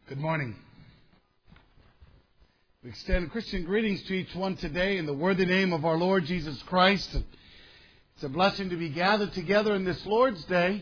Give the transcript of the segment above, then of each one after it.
Good morning. We extend Christian greetings to each one today in the worthy name of our Lord Jesus Christ. It's a blessing to be gathered together in this Lord's Day,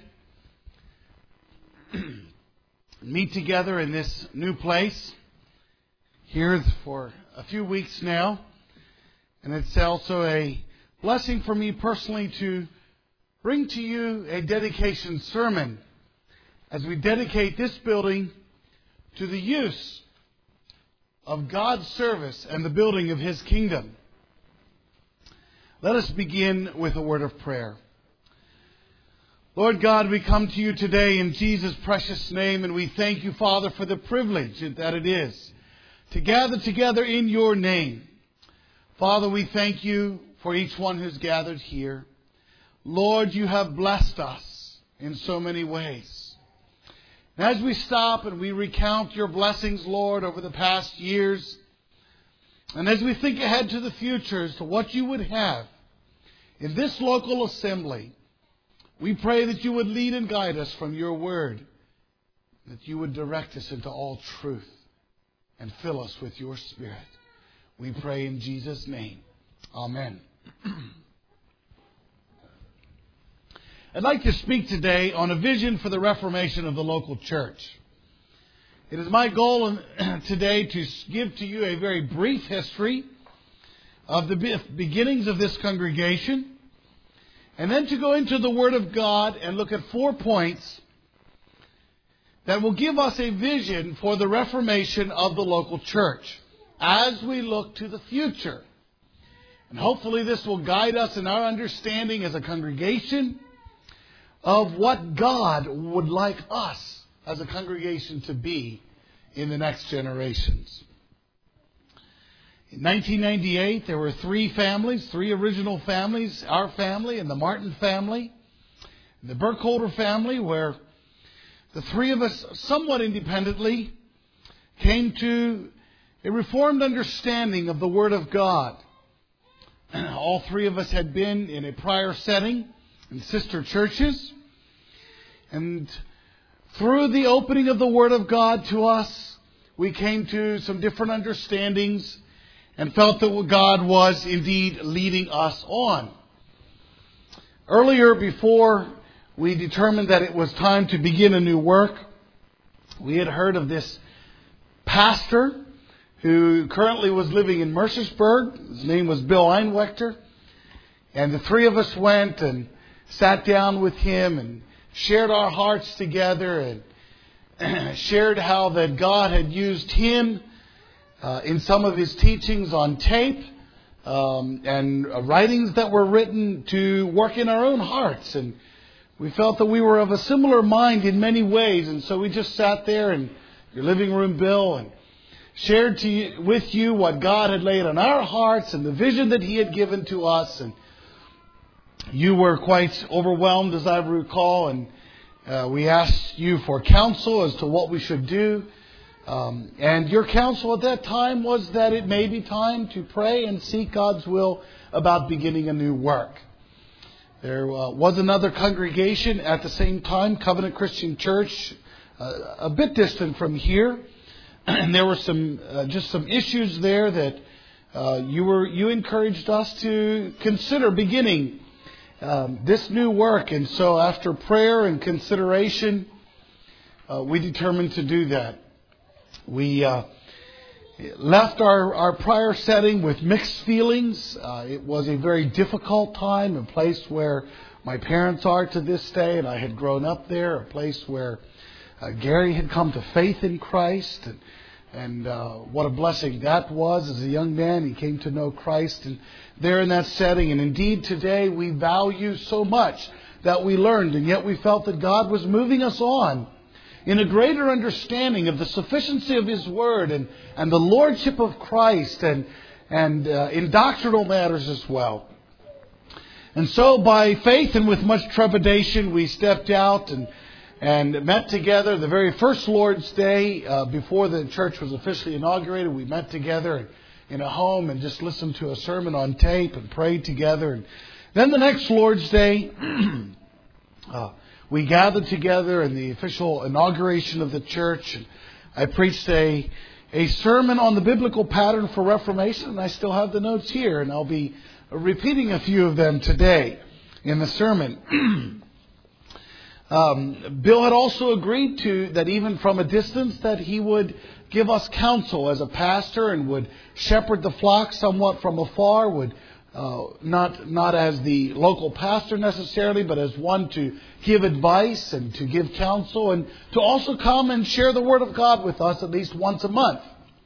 meet together in this new place here for a few weeks now. And it's also a blessing for me personally to bring to you a dedication sermon as we dedicate this building to the use of God's service and the building of His kingdom. Let us begin with a word of prayer. Lord God, we come to you today in Jesus' precious name, and we thank you, Father, for the privilege that it is to gather together in your name. Father, we thank you for each one who's gathered here. Lord, you have blessed us in so many ways. And as we stop and we recount your blessings, Lord, over the past years, and as we think ahead to the future as to what you would have in this local assembly, we pray that you would lead and guide us from your word, that you would direct us into all truth and fill us with your Spirit. We pray in Jesus' name. Amen. I'd like to speak today on a vision for the reformation of the local church. It is my goal today to give to you a very brief history of the beginnings of this congregation, and then to go into the Word of God and look at 4 points that will give us a vision for the reformation of the local church as we look to the future. And hopefully this will guide us in our understanding as a congregation of what God would like us as a congregation to be in the next generations. In 1998, there were 3 original families, our family and the Martin family, the Burkholder family, where the 3 of us, somewhat independently, came to a reformed understanding of the Word of God. All 3 of us had been in a prior setting in sister churches. And through the opening of the Word of God to us, we came to some different understandings and felt that God was indeed leading us on. Earlier, before we determined that it was time to begin a new work, we had heard of this pastor who currently was living in Mercersburg. His name was Bill Einwechter. And the 3 of us went and sat down with him and shared our hearts together and shared how that God had used him in some of his teachings on tape and writings that were written to work in our own hearts. And we felt that we were of a similar mind in many ways. And so we just sat there in your living room, Bill, and shared with you what God had laid on our hearts and the vision that He had given to us. And you were quite overwhelmed, as I recall, and we asked you for counsel as to what we should do. And your counsel at that time was that it may be time to pray and seek God's will about beginning a new work. There was another congregation at the same time, Covenant Christian Church, a bit distant from here. And there were some issues there that you encouraged us to consider beginning this new work. And so after prayer and consideration, we determined to do that. We left our prior setting with mixed feelings. It was a very difficult time, a place where my parents are to this day, and I had grown up there, a place where Gary had come to faith in Christ, and what a blessing that was. As a young man, he came to know Christ, and there in that setting. And indeed, today we value so much that we learned, and yet we felt that God was moving us on in a greater understanding of the sufficiency of His Word and the Lordship of Christ and in doctrinal matters as well. And so by faith and with much trepidation, we stepped out and met together the very first Lord's Day before the church was officially inaugurated. We met together in a home and just listened to a sermon on tape and prayed together. And then the next Lord's Day, we gathered together in the official inauguration of the church. And I preached a sermon on the biblical pattern for Reformation, and I still have the notes here, and I'll be repeating a few of them today in the sermon. Bill had also agreed to that even from a distance that he would give us counsel as a pastor and would shepherd the flock somewhat from afar, would not as the local pastor necessarily, but as one to give advice and to give counsel and to also come and share the Word of God with us at least once a month.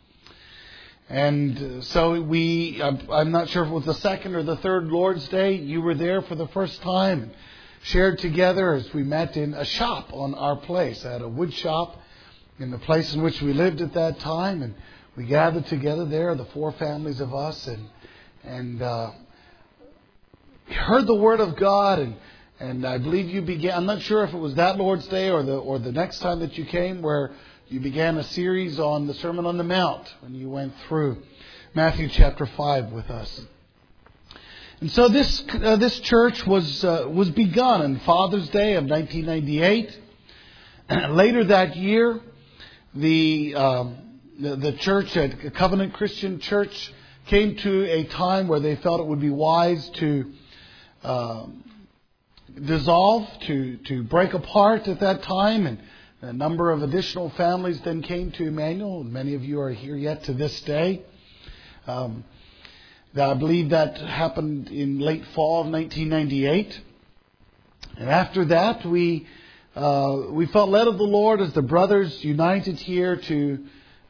And so I'm not sure if it was the second or the third Lord's Day, you were there for the first time and shared together as we met in a shop on our place. I had a wood shop in the place in which we lived at that time, and we gathered together there, the 4 families of us, and heard the Word of God, and I believe you began. I'm not sure if it was that Lord's Day or the next time that you came, where you began a series on the Sermon on the Mount when you went through Matthew chapter 5 with us. And so this church was begun on Father's Day of 1998. Later that year, the church at Covenant Christian Church came to a time where they felt it would be wise to dissolve, to break apart at that time, and a number of additional families then came to Emmanuel, and many of you are here yet to this day. I believe that happened in late fall of 1998. And after that, we felt led of the Lord as the brothers united here to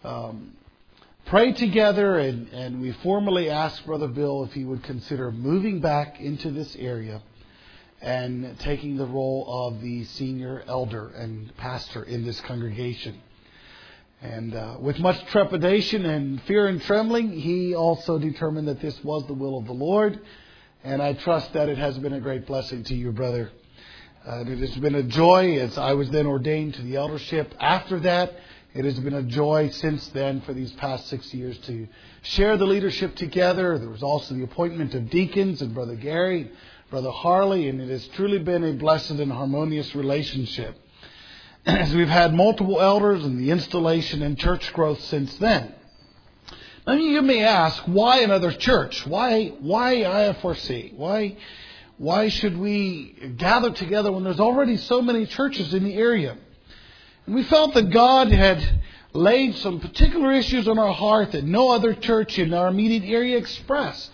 pray together, and we formally asked Brother Bill if he would consider moving back into this area and taking the role of the senior elder and pastor in this congregation. And with much trepidation and fear and trembling, he also determined that this was the will of the Lord. And I trust that it has been a great blessing to you, brother. It has been a joy as I was then ordained to the eldership. After that, it has been a joy since then for these past 6 years to share the leadership together. There was also the appointment of deacons and Brother Gary, Brother Harley, and it has truly been a blessed and harmonious relationship. As we've had multiple elders and the installation and church growth since then. Now you may ask, why another church? Why IFRC? Why should we gather together when there's already so many churches in the area? And we felt that God had laid some particular issues on our heart that no other church in our immediate area expressed.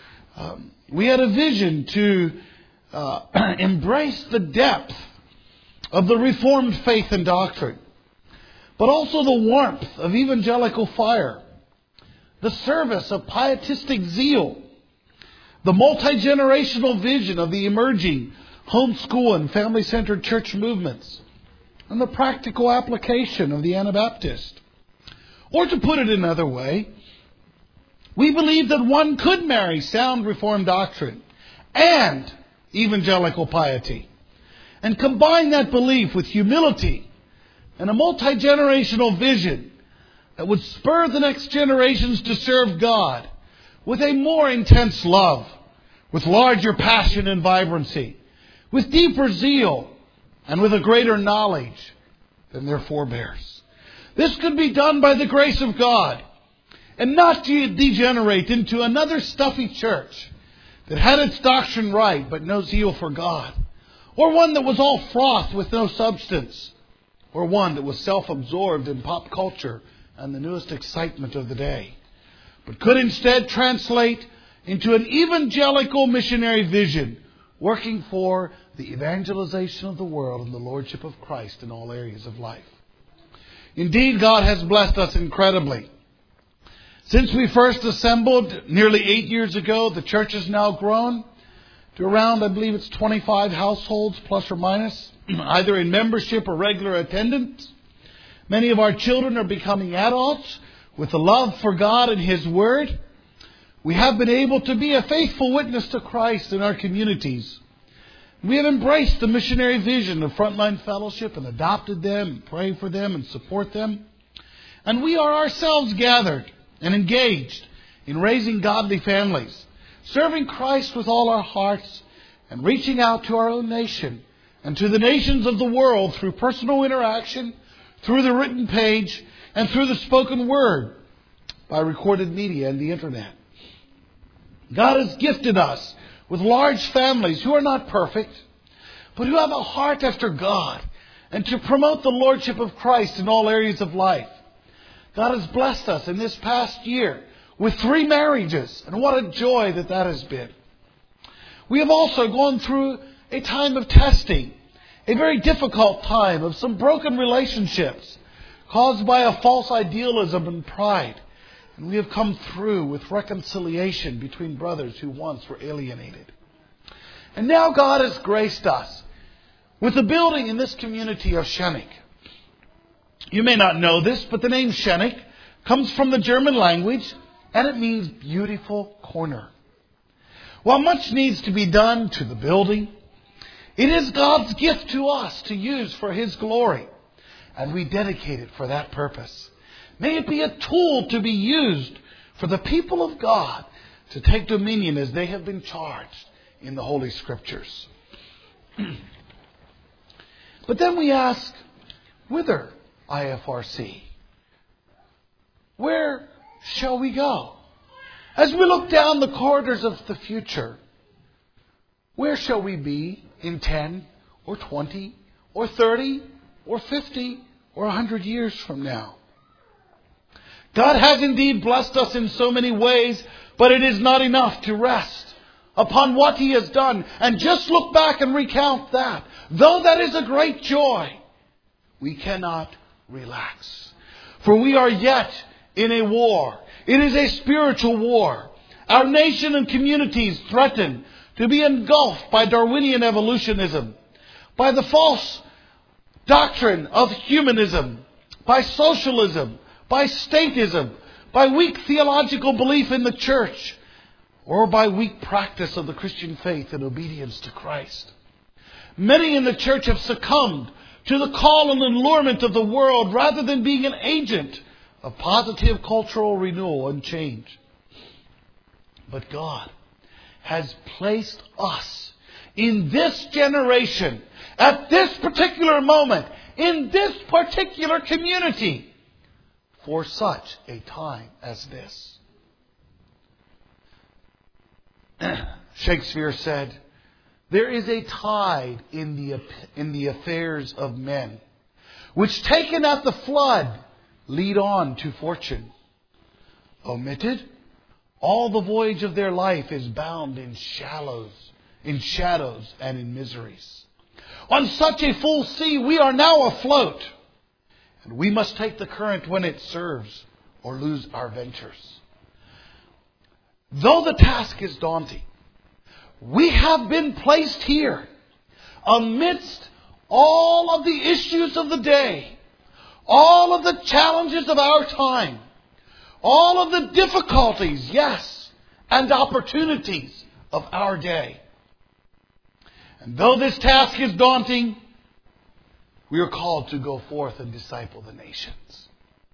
We had a vision to embrace the depth of the Reformed faith and doctrine, but also the warmth of evangelical fire, the service of pietistic zeal, the multi-generational vision of the emerging homeschool and family-centered church movements, and the practical application of the Anabaptist. Or to put it another way, we believe that one could marry sound Reformed doctrine and evangelical piety, and combine that belief with humility and a multi-generational vision that would spur the next generations to serve God with a more intense love, with larger passion and vibrancy, with deeper zeal, and with a greater knowledge than their forebears. This could be done by the grace of God, and not degenerate into another stuffy church that had its doctrine right but no zeal for God, or one that was all froth with no substance, or one that was self-absorbed in pop culture and the newest excitement of the day, but could instead translate into an evangelical missionary vision, working for the evangelization of the world and the lordship of Christ in all areas of life. Indeed, God has blessed us incredibly. Since we first assembled nearly 8 years ago, the church has now grown to around, I believe it's 25 households, plus or minus, either in membership or regular attendance. Many of our children are becoming adults with a love for God and His Word. We have been able to be a faithful witness to Christ in our communities. We have embraced the missionary vision of Frontline Fellowship and adopted them, and pray for them and support them. And we are ourselves gathered and engaged in raising godly families, serving Christ with all our hearts, and reaching out to our own nation and to the nations of the world through personal interaction, through the written page, and through the spoken word by recorded media and the internet. God has gifted us with large families who are not perfect, but who have a heart after God and to promote the Lordship of Christ in all areas of life. God has blessed us in this past year with 3 marriages, and what a joy that has been. We have also gone through a time of testing, a very difficult time of some broken relationships caused by a false idealism and pride. And we have come through with reconciliation between brothers who once were alienated. And now God has graced us with a building in this community of Schenck. You may not know this, but the name Schenck comes from the German language, and it means beautiful corner. While much needs to be done to the building, it is God's gift to us to use for His glory, and we dedicate it for that purpose. May it be a tool to be used for the people of God to take dominion as they have been charged in the Holy Scriptures. But then we ask, whither, IFRC? Where shall we go? As we look down the corridors of the future, where shall we be in 10 or 20 or 30 or 50 or 100 years from now? God has indeed blessed us in so many ways, but it is not enough to rest upon what He has done and just look back and recount that. Though that is a great joy, we cannot relax. For we are yet in a war. It is a spiritual war. Our nation and communities threaten to be engulfed by Darwinian evolutionism, by the false doctrine of humanism, by socialism, by statism, by weak theological belief in the church, or by weak practice of the Christian faith and obedience to Christ. Many in the church have succumbed to the call and allurement of the world rather than being an agent of positive cultural renewal and change. But God has placed us in this generation, at this particular moment, in this particular community, for such a time as this. Shakespeare said, "There is a tide in the affairs of men, which taken at the flood lead on to fortune. Omitted, all the voyage of their life is bound in shadows and in miseries. On such a full sea we are now afloat, and we must take the current when it serves or lose our ventures." Though the task is daunting, we have been placed here amidst all of the issues of the day, all of the challenges of our time, all of the difficulties, yes, and opportunities of our day. And though this task is daunting, we are called to go forth and disciple the nations.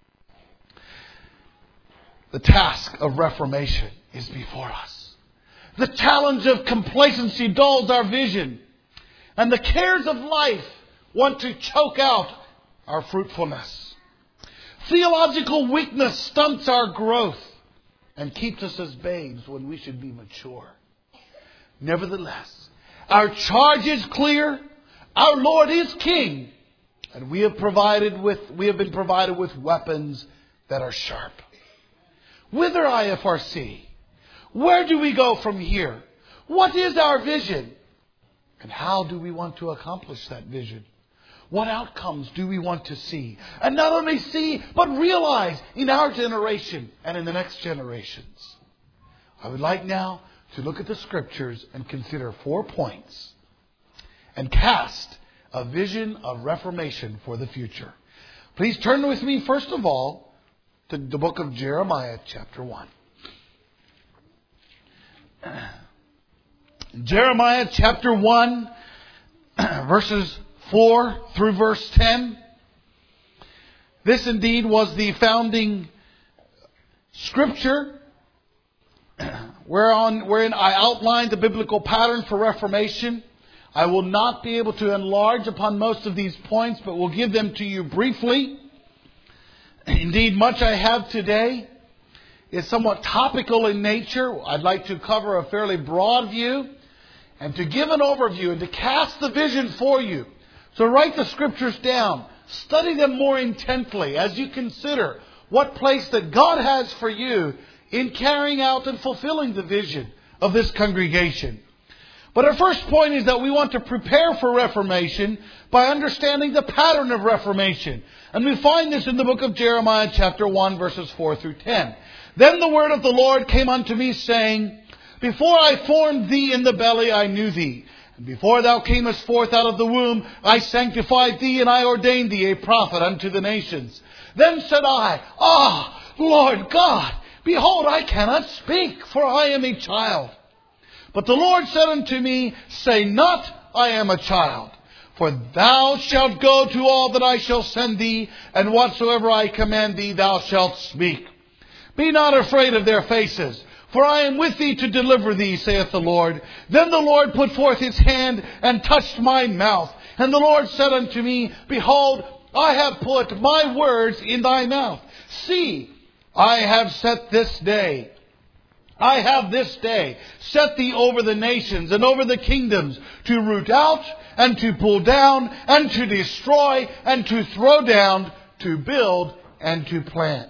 The task of reformation is before us. The challenge of complacency dulls our vision, and the cares of life want to choke out our fruitfulness. Theological weakness stunts our growth and keeps us as babes when we should be mature. Nevertheless, our charge is clear. Our Lord is King, and we have been provided with weapons that are sharp. Whither, IFRC? Where do we go from here? What is our vision? And how do we want to accomplish that vision? What outcomes do we want to see? And not only see, but realize in our generation and in the next generations. I would like now to look at the Scriptures and consider 4 points and cast a vision of reformation for the future. Please turn with me, first of all, to the book of Jeremiah, chapter 1. Jeremiah chapter 1, verses 4 through verse 10. This indeed was the founding scripture wherein I outlined the biblical pattern for Reformation. I will not be able to enlarge upon most of these points, but will give them to you briefly. Indeed, much I have today is somewhat topical in nature. I'd like to cover a fairly broad view and to give an overview and to cast the vision for you. So write the Scriptures down. Study them more intently as you consider what place that God has for you in carrying out and fulfilling the vision of this congregation. But our first point is that we want to prepare for Reformation by understanding the pattern of Reformation. And we find this in the book of Jeremiah chapter 1 verses 4 through 10. Then the word of the Lord came unto me, saying, Before I formed thee in the belly, I knew thee. And before thou camest forth out of the womb, I sanctified thee, and I ordained thee a prophet unto the nations. Then said I, Lord God, behold, I cannot speak, for I am a child. But the Lord said unto me, Say not, I am a child. For thou shalt go to all that I shall send thee, and whatsoever I command thee, thou shalt speak. Be not afraid of their faces, for I am with thee to deliver thee, saith the Lord. Then the Lord put forth his hand and touched my mouth. And the Lord said unto me, Behold, I have put my words in thy mouth. See, I have this day set thee over the nations and over the kingdoms, to root out and to pull down and to destroy and to throw down, to build and to plant.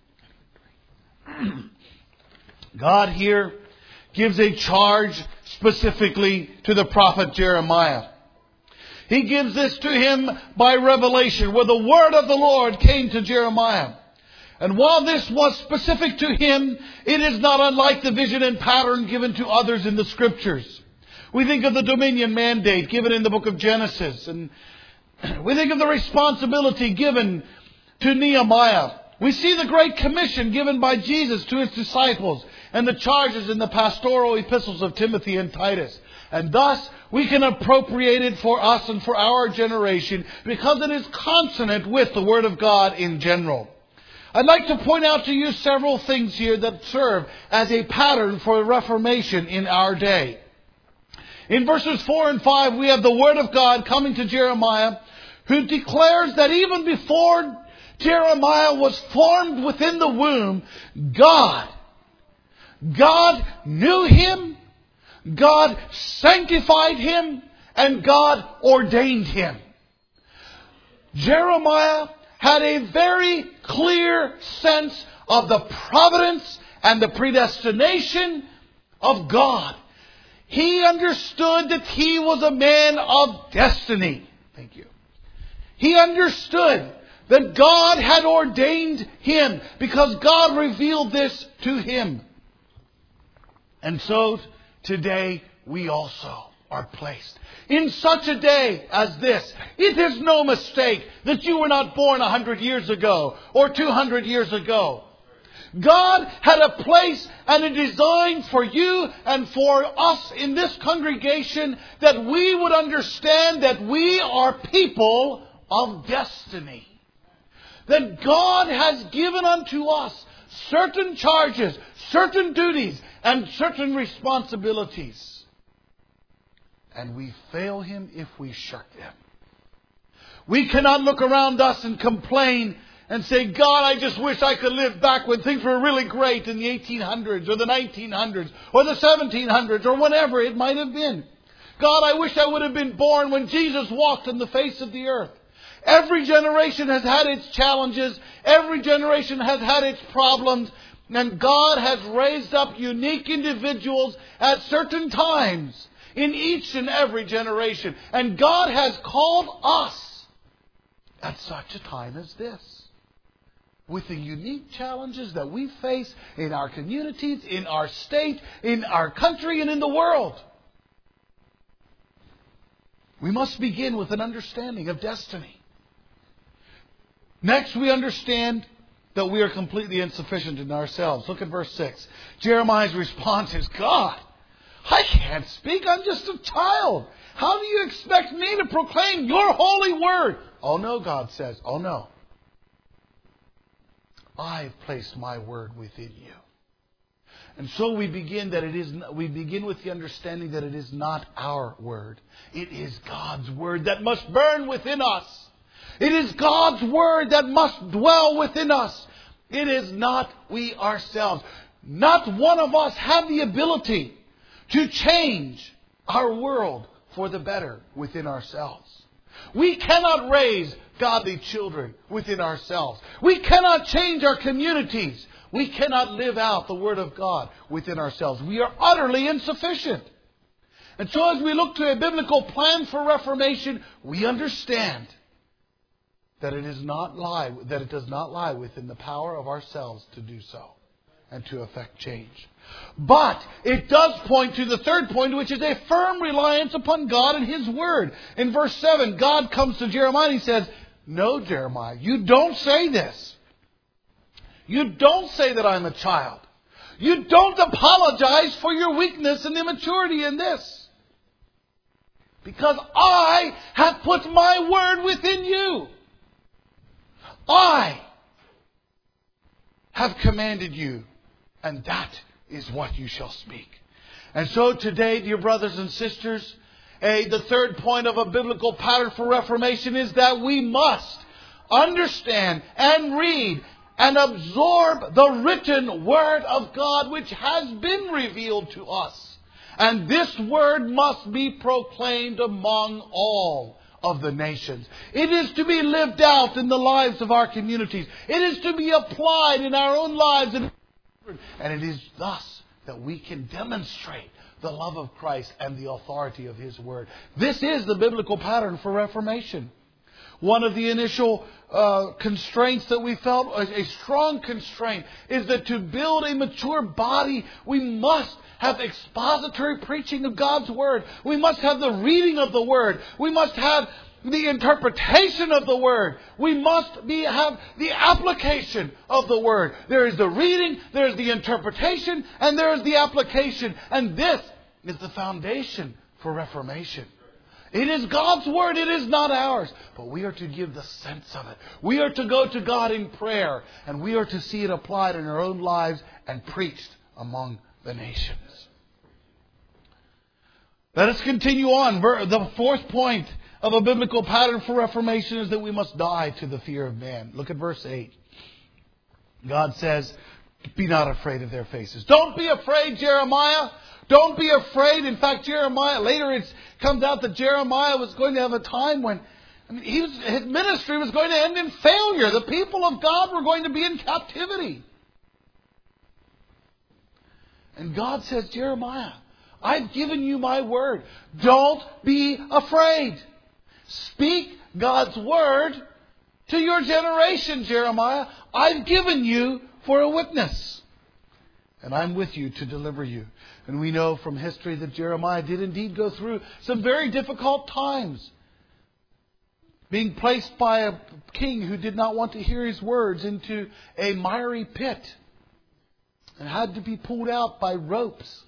God here gives a charge specifically to the prophet Jeremiah. He gives this to him by revelation, where the word of the Lord came to Jeremiah. And while this was specific to him, it is not unlike the vision and pattern given to others in the Scriptures. We think of the dominion mandate given in the book of Genesis. And we think of the responsibility given to Nehemiah. We see the Great Commission given by Jesus to his disciples and the charges in the pastoral epistles of Timothy and Titus. And thus, we can appropriate it for us and for our generation because it is consonant with the Word of God in general. I'd like to point out to you several things here that serve as a pattern for Reformation in our day. In verses 4 and 5, we have the Word of God coming to Jeremiah, who declares that even before Jeremiah was formed within the womb, God knew him, God sanctified him, and God ordained him. Jeremiah had a very clear sense of the providence and the predestination of God. He understood that he was a man of destiny. Thank you. He understood that God had ordained him because God revealed this to him. And so today we also are placed in such a day as this. It is no mistake that you were not born 100 years ago or 200 years ago. God had a place and a design for you and for us in this congregation, that we would understand that we are people of destiny. That God has given unto us certain charges, certain duties, and certain responsibilities. And we fail Him if we shirk them. We cannot look around us and complain and say, God, I just wish I could live back when things were really great in the 1800s or the 1900s or the 1700s or whenever it might have been. God, I wish I would have been born when Jesus walked on the face of the earth. Every generation has had its challenges. Every generation has had its problems. And God has raised up unique individuals at certain times in each and every generation. And God has called us at such a time as this, with the unique challenges that we face in our communities, in our state, in our country, and in the world. We must begin with an understanding of destiny. Next, we understand that we are completely insufficient in ourselves. Look at verse 6. Jeremiah's response is, God, I can't speak. I'm just a child. How do you expect me to proclaim your holy word? Oh no, God says. Oh no. I've placed my word within you. And so we begin with the understanding that it is not our word. It is God's word that must burn within us. It is God's Word that must dwell within us. It is not we ourselves. Not one of us have the ability to change our world for the better within ourselves. We cannot raise godly children within ourselves. We cannot change our communities. We cannot live out the Word of God within ourselves. We are utterly insufficient. And so as we look to a biblical plan for reformation, we understand that it does not lie within the power of ourselves to do so and to effect change. But it does point to the third point, which is a firm reliance upon God and His Word. In verse 7, God comes to Jeremiah and He says, "No, Jeremiah, you don't say this. You don't say that I'm a child. You don't apologize for your weakness and immaturity in this. Because I have put my Word within you. I have commanded you, and that is what you shall speak." And so today, dear brothers and sisters, the third point of a biblical pattern for reformation is that we must understand and read and absorb the written Word of God which has been revealed to us. And this Word must be proclaimed among all of the nations. It is to be lived out in the lives of our communities. It is to be applied in our own lives. And it is thus that we can demonstrate the love of Christ and the authority of His Word. This is the biblical pattern for reformation. One of the initial constraints that we felt, a strong constraint, is that to build a mature body, we must have expository preaching of God's Word. We must have the reading of the Word. We must have the interpretation of the Word. We must have the application of the Word. There is the reading, there is the interpretation, and there is the application. And this is the foundation for reformation. It is God's Word. It is not ours. But we are to give the sense of it. We are to go to God in prayer. And we are to see it applied in our own lives and preached among the nations. Let us continue on. The fourth point of a biblical pattern for reformation is that we must die to the fear of man. Look at verse 8. God says, "Be not afraid of their faces." Don't be afraid, Jeremiah. Don't be afraid. In fact, Jeremiah, later it comes out that Jeremiah was going to have a time when his ministry was going to end in failure. The people of God were going to be in captivity. And God says, "Jeremiah, I've given you my Word. Don't be afraid. Speak God's Word to your generation, Jeremiah. I've given you for a witness. And I'm with you to deliver you." And we know from history that Jeremiah did indeed go through some very difficult times. Being placed by a king who did not want to hear his words into a miry pit. And had to be pulled out by ropes.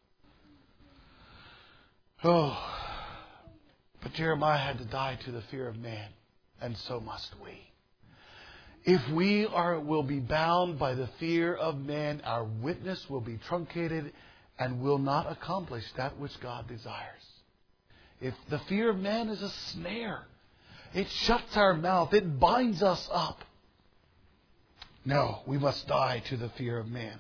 Oh, but Jeremiah had to die to the fear of man, and so must we. If we will be bound by the fear of man, our witness will be truncated and will not accomplish that which God desires. If the fear of man is a snare, it shuts our mouth, it binds us up. No, we must die to the fear of man.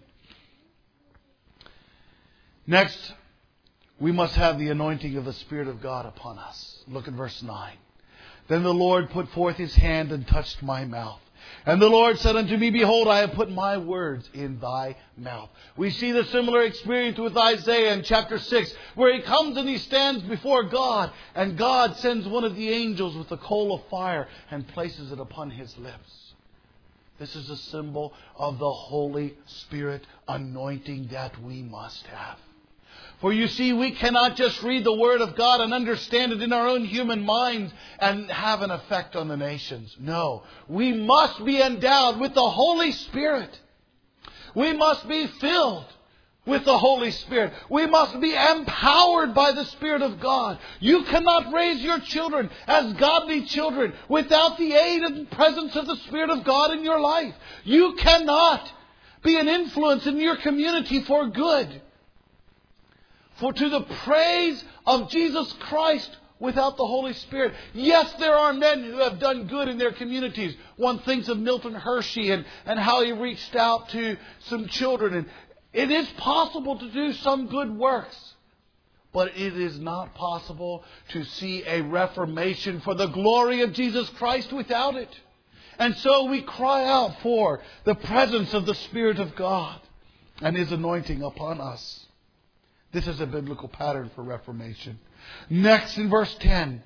Next, we must have the anointing of the Spirit of God upon us. Look at verse 9. "Then the Lord put forth His hand and touched my mouth. And the Lord said unto me, Behold, I have put my words in thy mouth." We see the similar experience with Isaiah in chapter 6, where he comes and he stands before God, and God sends one of the angels with a coal of fire and places it upon his lips. This is a symbol of the Holy Spirit anointing that we must have. For you see, we cannot just read the Word of God and understand it in our own human minds and have an effect on the nations. No, we must be endowed with the Holy Spirit. We must be filled with the Holy Spirit. We must be empowered by the Spirit of God. You cannot raise your children as godly children without the aid and presence of the Spirit of God in your life. You cannot be an influence in your community for good. For to the praise of Jesus Christ without the Holy Spirit. Yes, there are men who have done good in their communities. One thinks of Milton Hershey and how he reached out to some children. And it is possible to do some good works. But it is not possible to see a reformation for the glory of Jesus Christ without it. And so we cry out for the presence of the Spirit of God and His anointing upon us. This is a biblical pattern for reformation. Next, in verse 10,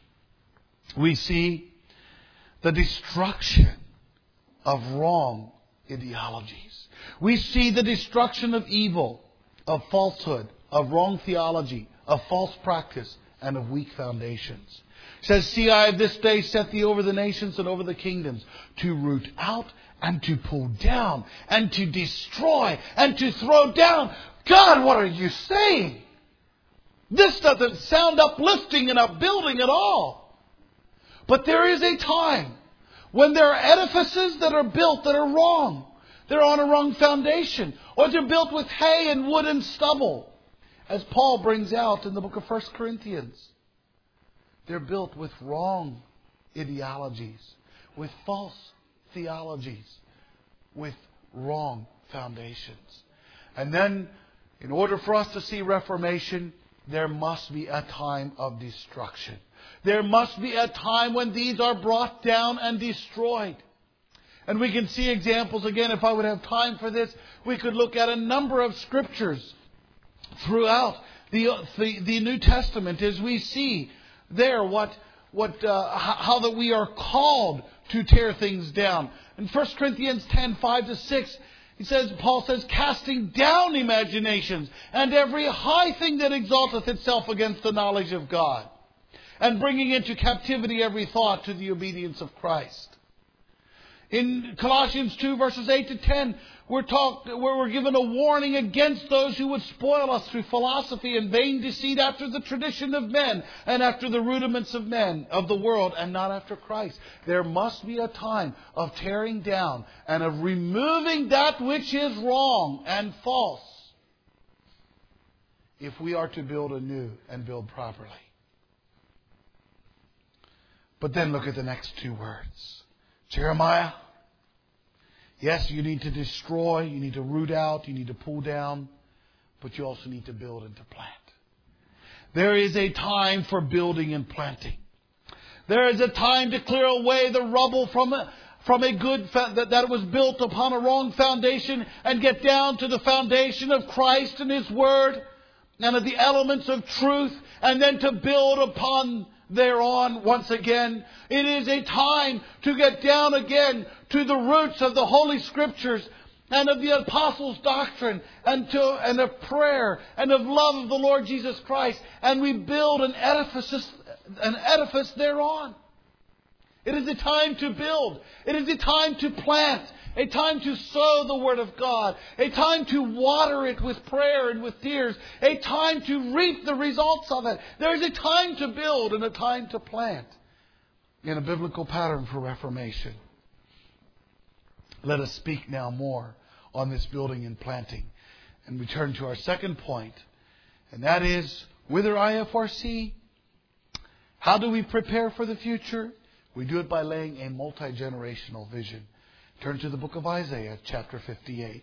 we see the destruction of wrong ideologies. We see the destruction of evil, of falsehood, of wrong theology, of false practice, and of weak foundations. It says, "See, I have this day set thee over the nations and over the kingdoms, to root out and to pull down and to destroy and to throw down." God, what are you saying? This doesn't sound uplifting and upbuilding at all. But there is a time when there are edifices that are built that are wrong. They're on a wrong foundation. Or they're built with hay and wood and stubble. As Paul brings out in the book of 1 Corinthians. They're built with wrong ideologies, with false theologies, with wrong foundations. And then, in order for us to see reformation, there must be a time of destruction. There must be a time when these are brought down and destroyed. And we can see examples, again, if I would have time for this, we could look at a number of scriptures throughout the New Testament as we see there how that we are called to tear things down. In 1 Corinthians 10, 5-6, Paul says, "Casting down imaginations and every high thing that exalteth itself against the knowledge of God, and bringing into captivity every thought to the obedience of Christ." In Colossians 2, verses 8-10, we're given a warning against those who would spoil us through philosophy and vain deceit after the tradition of men and after the rudiments of men, of the world, and not after Christ. There must be a time of tearing down and of removing that which is wrong and false if we are to build anew and build properly. But then look at the next two words. Jeremiah. Yes, you need to destroy, you need to root out, you need to pull down, but you also need to build and to plant. There is a time for building and planting. There is a time to clear away the rubble from a good that was built upon a wrong foundation and get down to the foundation of Christ and His Word and of the elements of truth, and then to build upon thereon once again. It is a time to get down again to the roots of the Holy Scriptures and of the Apostles' doctrine and of prayer and of love of the Lord Jesus Christ, and we build an edifice thereon. It is a time to build. It is a time to plant. A time to sow the Word of God. A time to water it with prayer and with tears. A time to reap the results of it. There is a time to build and a time to plant in a biblical pattern for reformation. Let us speak now more on this building and planting. And we turn to our second point. And that is, whither IFRC? How do we prepare for the future? We do it by laying a multi-generational vision. Turn to the book of Isaiah, chapter 58.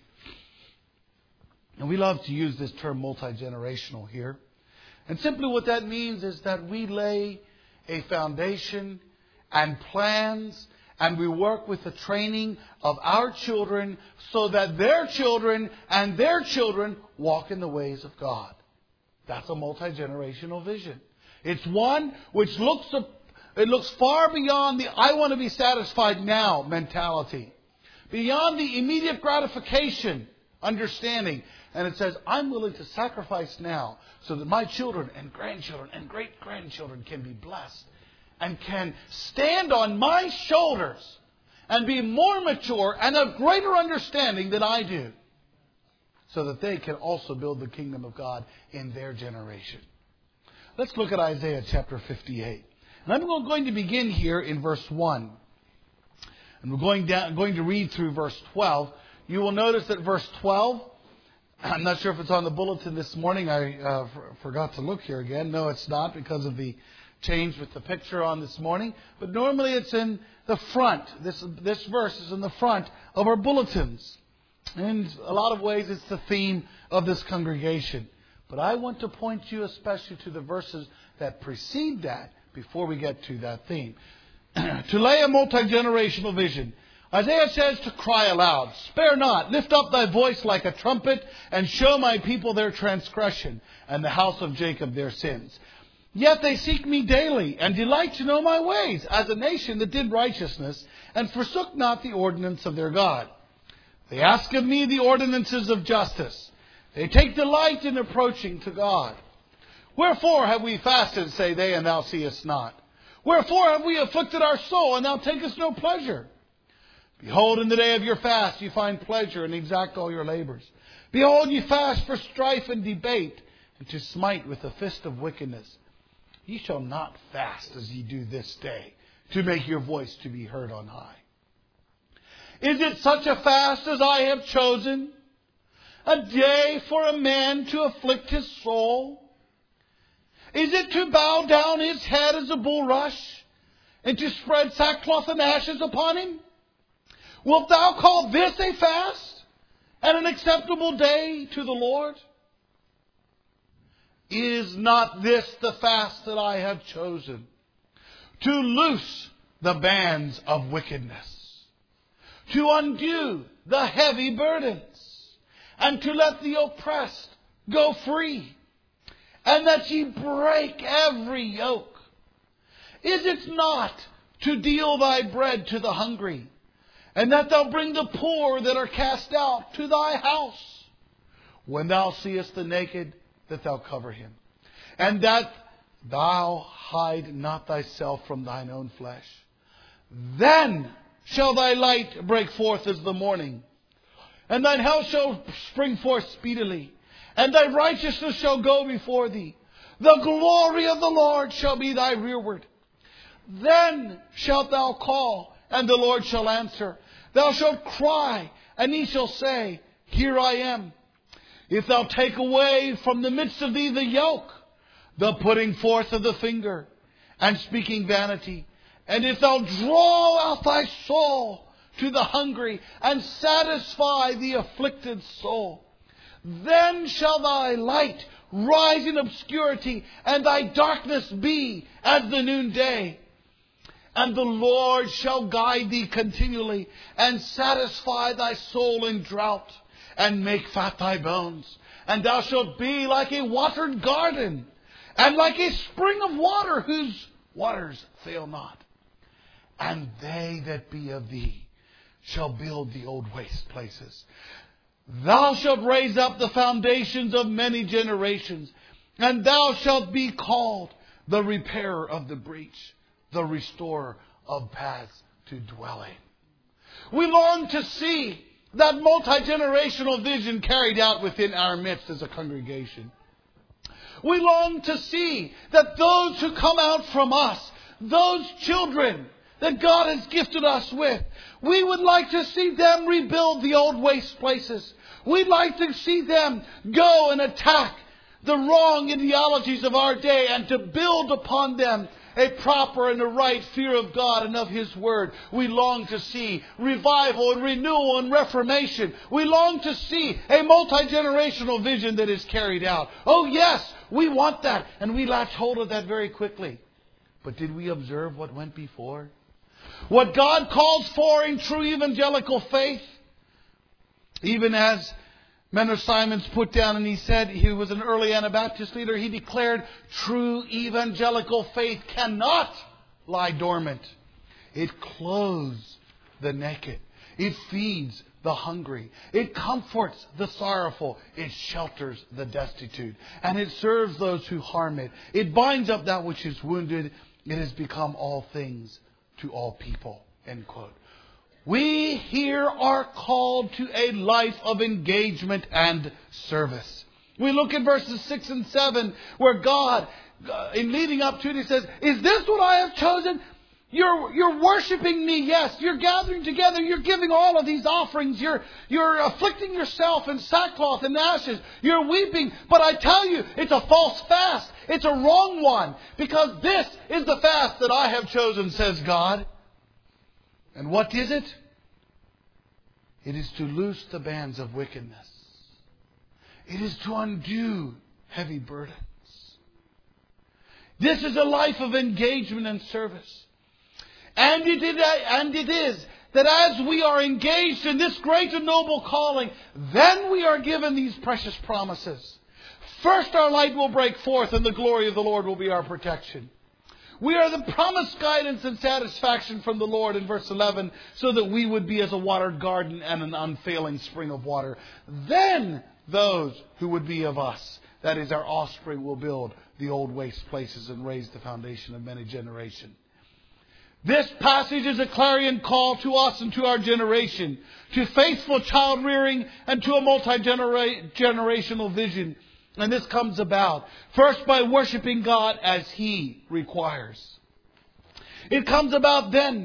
And we love to use this term multi-generational here. And simply what that means is that we lay a foundation and plans, and we work with the training of our children so that their children and their children walk in the ways of God. That's a multi-generational vision. It's one which looks far beyond the "I want to be satisfied now" mentality. Beyond the immediate gratification understanding. And it says, I'm willing to sacrifice now so that my children and grandchildren and great-grandchildren can be blessed and can stand on my shoulders and be more mature and of greater understanding than I do, so that they can also build the kingdom of God in their generation. Let's look at Isaiah chapter 58. And I'm going to begin here in verse 1. And we're going to read through verse 12. You will notice that verse 12, I'm not sure if it's on the bulletin this morning. I forgot to look here again. No, it's not, because of the changed with the picture on this morning, but normally it's in the front. This verse is in the front of our bulletins. In a lot of ways, it's the theme of this congregation. But I want to point you especially to the verses that precede that before we get to that theme. To lay a multi-generational vision. Isaiah says to cry aloud, spare not, lift up thy voice like a trumpet, and show my people their transgression, and the house of Jacob their sins. Yet they seek me daily, and delight to know my ways, as a nation that did righteousness, and forsook not the ordinance of their God. They ask of me the ordinances of justice. They take delight in approaching to God. Wherefore have we fasted, say they, and thou seest not? Wherefore have we afflicted our soul, and thou takest no pleasure? Behold, in the day of your fast you find pleasure, and exact all your labors. Behold, ye fast for strife and debate, and to smite with the fist of wickedness. Ye shall not fast as ye do this day, to make your voice to be heard on high. Is it such a fast as I have chosen? A day for a man to afflict his soul? Is it to bow down his head as a bulrush, and to spread sackcloth and ashes upon him? Wilt thou call this a fast, and an acceptable day to the Lord? Is not this the fast that I have chosen? To loose the bands of wickedness, to undo the heavy burdens, and to let the oppressed go free, and that ye break every yoke? Is it not to deal thy bread to the hungry, and that thou bring the poor that are cast out to thy house? When thou seest the naked, that thou cover him, and that thou hide not thyself from thine own flesh. Then shall thy light break forth as the morning, and thine health shall spring forth speedily, and thy righteousness shall go before thee. The glory of the Lord shall be thy rearward. Then shalt thou call, and the Lord shall answer. Thou shalt cry, and he shall say, here I am. If thou take away from the midst of thee the yoke, the putting forth of the finger, and speaking vanity, and if thou draw out thy soul to the hungry, and satisfy the afflicted soul, then shall thy light rise in obscurity, and thy darkness be as the noonday. And the Lord shall guide thee continually, and satisfy thy soul in drought, and make fat thy bones. And thou shalt be like a watered garden, and like a spring of water, whose waters fail not. And they that be of thee shall build the old waste places. Thou shalt raise up the foundations of many generations, and thou shalt be called the repairer of the breach, the restorer of paths to dwell in. We long to see that multi-generational vision carried out within our midst as a congregation. We long to see that those who come out from us, those children that God has gifted us with, we would like to see them rebuild the old waste places. We'd like to see them go and attack the wrong ideologies of our day, and to build upon them a proper and a right fear of God and of His Word. We long to see revival and renewal and reformation. We long to see a multi-generational vision that is carried out. Oh yes, we want that, and we latch hold of that very quickly. But did we observe what went before? What God calls for in true evangelical faith? Even as Menno Simons put down, and he said he was an early Anabaptist leader, he declared true evangelical faith cannot lie dormant. It clothes the naked. It feeds the hungry. It comforts the sorrowful. It shelters the destitute. And it serves those who harm it. It binds up that which is wounded. It has become all things to all people. End quote. We here are called to a life of engagement and service. We look at verses 6 and 7 where God, in leading up to it, He says, is this what I have chosen? You're worshiping me, yes. You're gathering together. You're giving all of these offerings. You're afflicting yourself in sackcloth and ashes. You're weeping. But I tell you, it's a false fast. It's a wrong one. Because this is the fast that I have chosen, says God. And what is it? It is to loose the bands of wickedness. It is to undo heavy burdens. This is a life of engagement and service. And it is that as we are engaged in this great and noble calling, then we are given these precious promises. First, our light will break forth and the glory of the Lord will be our protection. We are the promised guidance and satisfaction from the Lord in verse 11, so that we would be as a watered garden and an unfailing spring of water. Then those who would be of us, that is our offspring, will build the old waste places and raise the foundation of many generations. This passage is a clarion call to us and to our generation, to faithful child rearing and to a multi-generational vision. And this comes about first by worshiping God as He requires. It comes about then,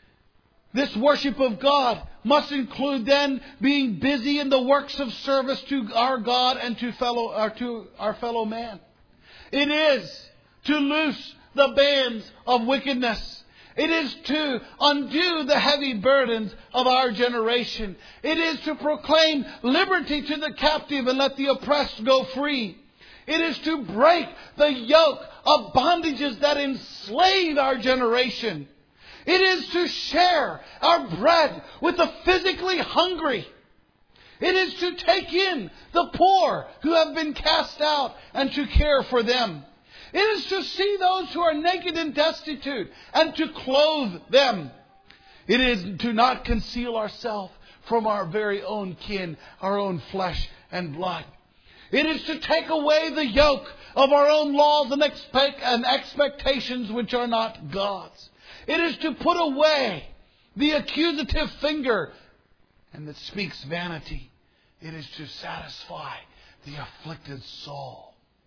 this worship of God must include then being busy in the works of service to our God and to our fellow man. It is to loose the bands of wickedness. It is to undo the heavy burdens of our generation. It is to proclaim liberty to the captive and let the oppressed go free. It is to break the yoke of bondages that enslave our generation. It is to share our bread with the physically hungry. It is to take in the poor who have been cast out and to care for them. It is to see those who are naked and destitute and to clothe them. It is to not conceal ourselves from our very own kin, our own flesh and blood. It is to take away the yoke of our own laws and expectations which are not God's. It is to put away the accusative finger and that speaks vanity. It is to satisfy the afflicted soul.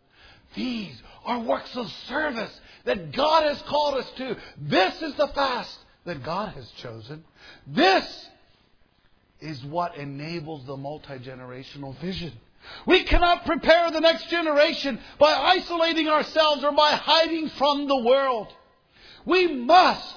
These are works of service that God has called us to. This is the fast that God has chosen. This is what enables the multi-generational vision. We cannot prepare the next generation by isolating ourselves or by hiding from the world. We must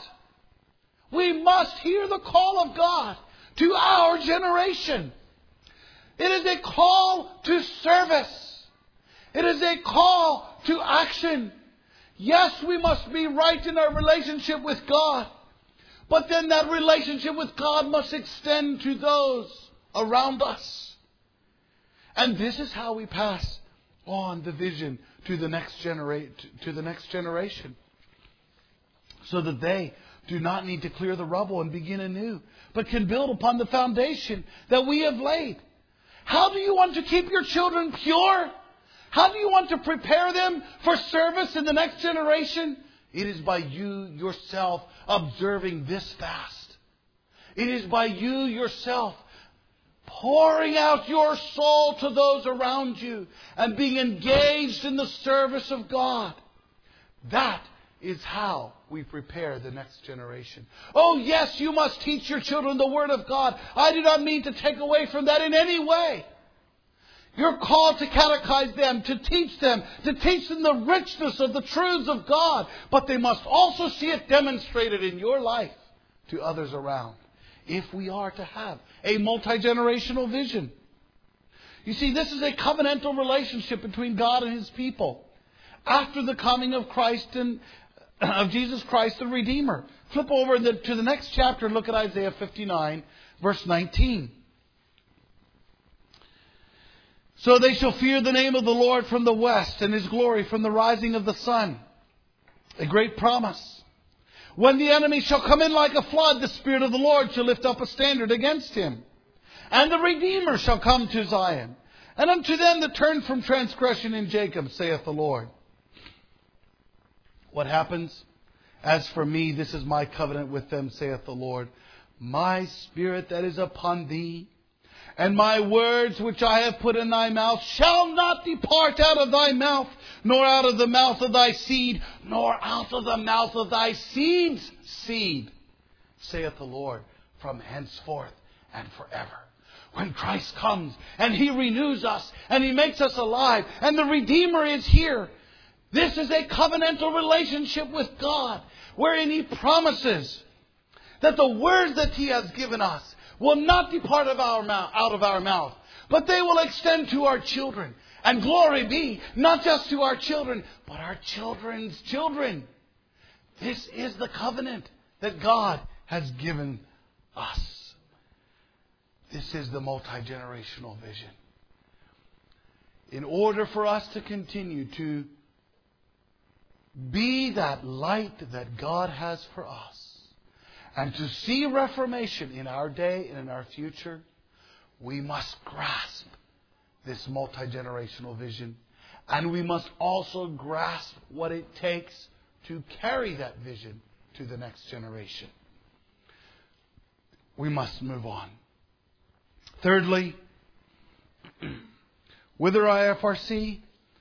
hear the call of God to our generation. It is a call to service. It is a call to action. Yes, we must be right in our relationship with God. But then that relationship with God must extend to those around us. And this is how we pass on the vision to the next generation. So that they do not need to clear the rubble and begin anew, but can build upon the foundation that we have laid. How do you want to keep your children pure? How do you want to prepare them for service in the next generation? It is by you yourself observing this fast. It is by you yourself pouring out your soul to those around you and being engaged in the service of God. That is how we prepare the next generation. Oh yes, you must teach your children the Word of God. I do not mean to take away from that in any way. You're called to catechize them, to teach them the richness of the truths of God. But they must also see it demonstrated in your life to others around, if we are to have a multi-generational vision. You see, this is a covenantal relationship between God and His people. After the coming of Christ and of Jesus Christ the Redeemer. Flip over to the next chapter and look at Isaiah 59, verse 19. So they shall fear the name of the Lord from the west, and His glory from the rising of the sun. A great promise. When the enemy shall come in like a flood, the Spirit of the Lord shall lift up a standard against him. And the Redeemer shall come to Zion. And unto them that turn from transgression in Jacob, saith the Lord. What happens? As for me, this is my covenant with them, saith the Lord. My Spirit that is upon thee, And my words which I have put in thy mouth shall not depart out of thy mouth, nor out of the mouth of thy seed, nor out of the mouth of thy seed's seed, saith the Lord, from henceforth and forever. When Christ comes and He renews us and He makes us alive and the Redeemer is here, this is a covenantal relationship with God, wherein He promises that the words that He has given us will not depart out of our mouth, but they will extend to our children. And glory be, not just to our children, but our children's children. This is the covenant that God has given us. This is the multi-generational vision. In order for us to continue to be that light that God has for us, and to see reformation in our day and in our future, we must grasp this multi-generational vision. And we must also grasp what it takes to carry that vision to the next generation. We must move on. Thirdly, Wither IFRC,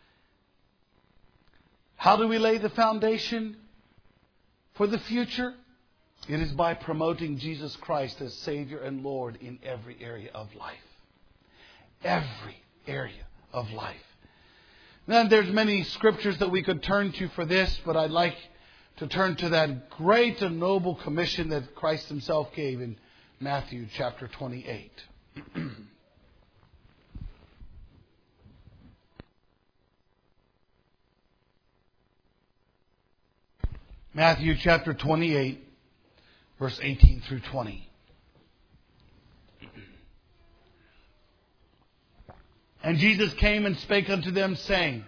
how do we lay the foundation for the future? It is by promoting Jesus Christ as Savior and Lord in every area of life. Every area of life. Then there's many scriptures that we could turn to for this, but I'd like to turn to that great and noble commission that Christ Himself gave in Matthew chapter 28. Matthew chapter 28. Verse 18 through 20. And Jesus came and spake unto them, saying,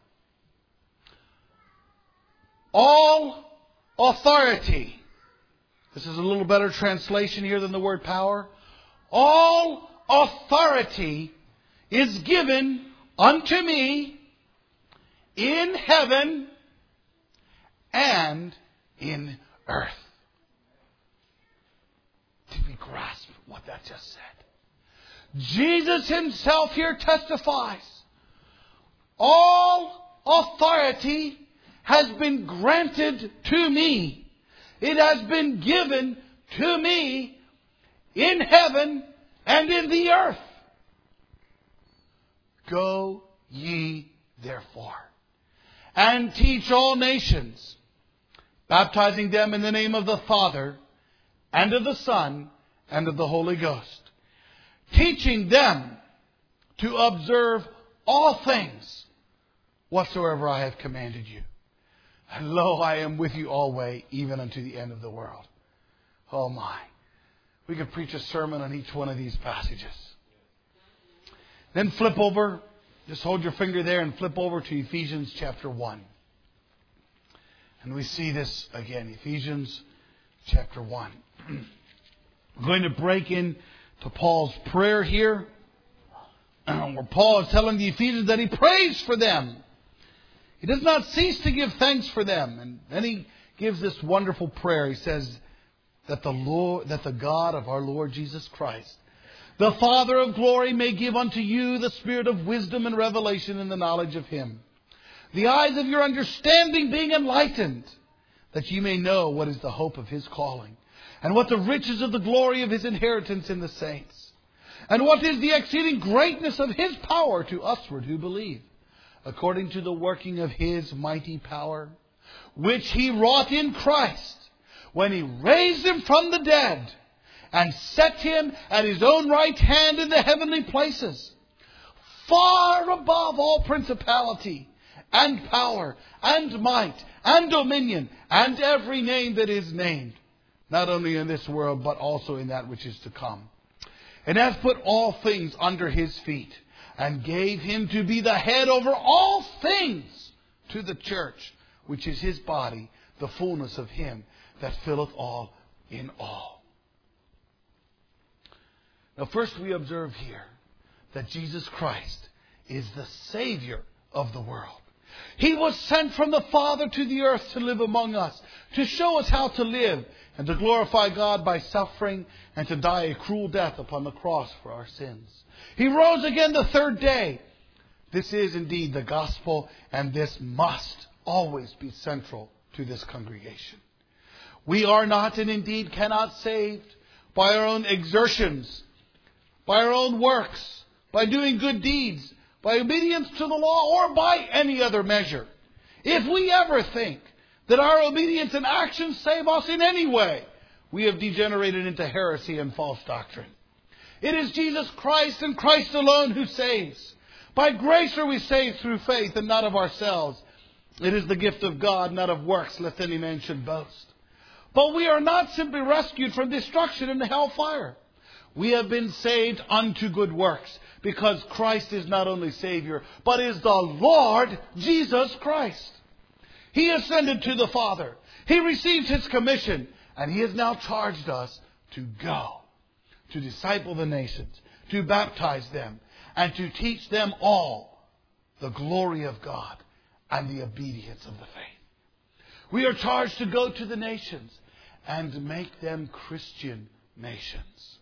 all authority. This is a little better translation here than the word power. All authority is given unto me in heaven and in earth. Did we grasp what that just said? Jesus Himself here testifies. All authority has been granted to me. It has been given to me in heaven and in the earth. Go ye therefore and teach all nations, baptizing them in the name of the Father and of the Son, and of the Holy Ghost, teaching them to observe all things whatsoever I have commanded you. And lo, I am with you always, even unto the end of the world. Oh my. We could preach a sermon on each one of these passages. Then flip over, just hold your finger there and flip over to Ephesians chapter 1. And we see this again, Ephesians chapter 1. We're going to break into Paul's prayer here, where Paul is telling the Ephesians that he prays for them. He does not cease to give thanks for them. And then he gives this wonderful prayer. He says that the God of our Lord Jesus Christ, the Father of glory, may give unto you the spirit of wisdom and revelation in the knowledge of Him, the eyes of your understanding being enlightened, that ye may know what is the hope of His calling, and what the riches of the glory of His inheritance in the saints, and what is the exceeding greatness of His power to usward who believe, according to the working of His mighty power, which He wrought in Christ, when He raised Him from the dead, and set Him at His own right hand in the heavenly places, far above all principality, and power, and might, and dominion, and every name that is named, not only in this world, but also in that which is to come. And hath put all things under His feet, and gave Him to be the head over all things to the church, which is His body, the fullness of Him that filleth all in all. Now first we observe here that Jesus Christ is the Savior of the world. He was sent from the Father to the earth to live among us, to show us how to live, and to glorify God by suffering and to die a cruel death upon the cross for our sins. He rose again the third day. This is indeed the gospel, and this must always be central to this congregation. We are not, and indeed cannot, saved by our own exertions, by our own works, by doing good deeds, by obedience to the law, or by any other measure. If we ever think that our obedience and actions save us in any way, we have degenerated into heresy and false doctrine. It is Jesus Christ and Christ alone who saves. By grace are we saved through faith, and not of ourselves. It is the gift of God, not of works, lest any man should boast. But we are not simply rescued from destruction in the hellfire. We have been saved unto good works, because Christ is not only Savior, but is the Lord Jesus Christ. He ascended to the Father. He received His commission, and He has now charged us to go, to disciple the nations, to baptize them, and to teach them all the glory of God and the obedience of the faith. We are charged to go to the nations and make them Christian nations.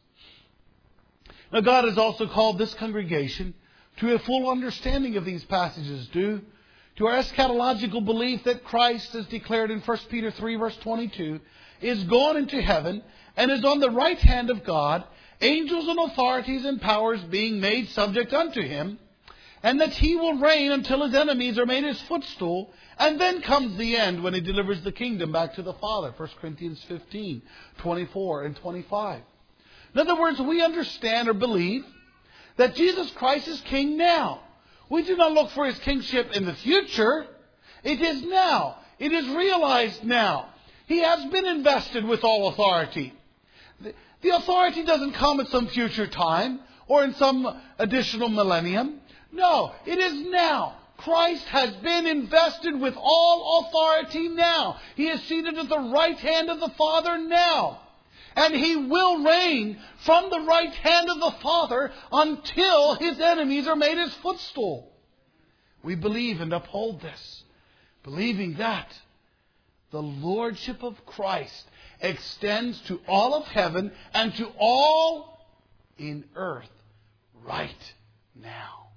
Now, God has also called this congregation to a full understanding of these passages due to our eschatological belief that Christ, as declared in 1 Peter 3 verse 22, is gone into heaven and is on the right hand of God, angels and authorities and powers being made subject unto Him, and that He will reign until His enemies are made His footstool, and then comes the end when He delivers the kingdom back to the Father. 1 Corinthians 15, 24 and 25. In other words, we understand or believe that Jesus Christ is King now. We do not look for His kingship in the future. It is now. It is realized now. He has been invested with all authority. The authority doesn't come at some future time or in some additional millennium. No, it is now. Christ has been invested with all authority now. He is seated at the right hand of the Father now. And He will reign from the right hand of the Father until His enemies are made His footstool. We believe and uphold this, believing that the Lordship of Christ extends to all of heaven and to all in earth right now.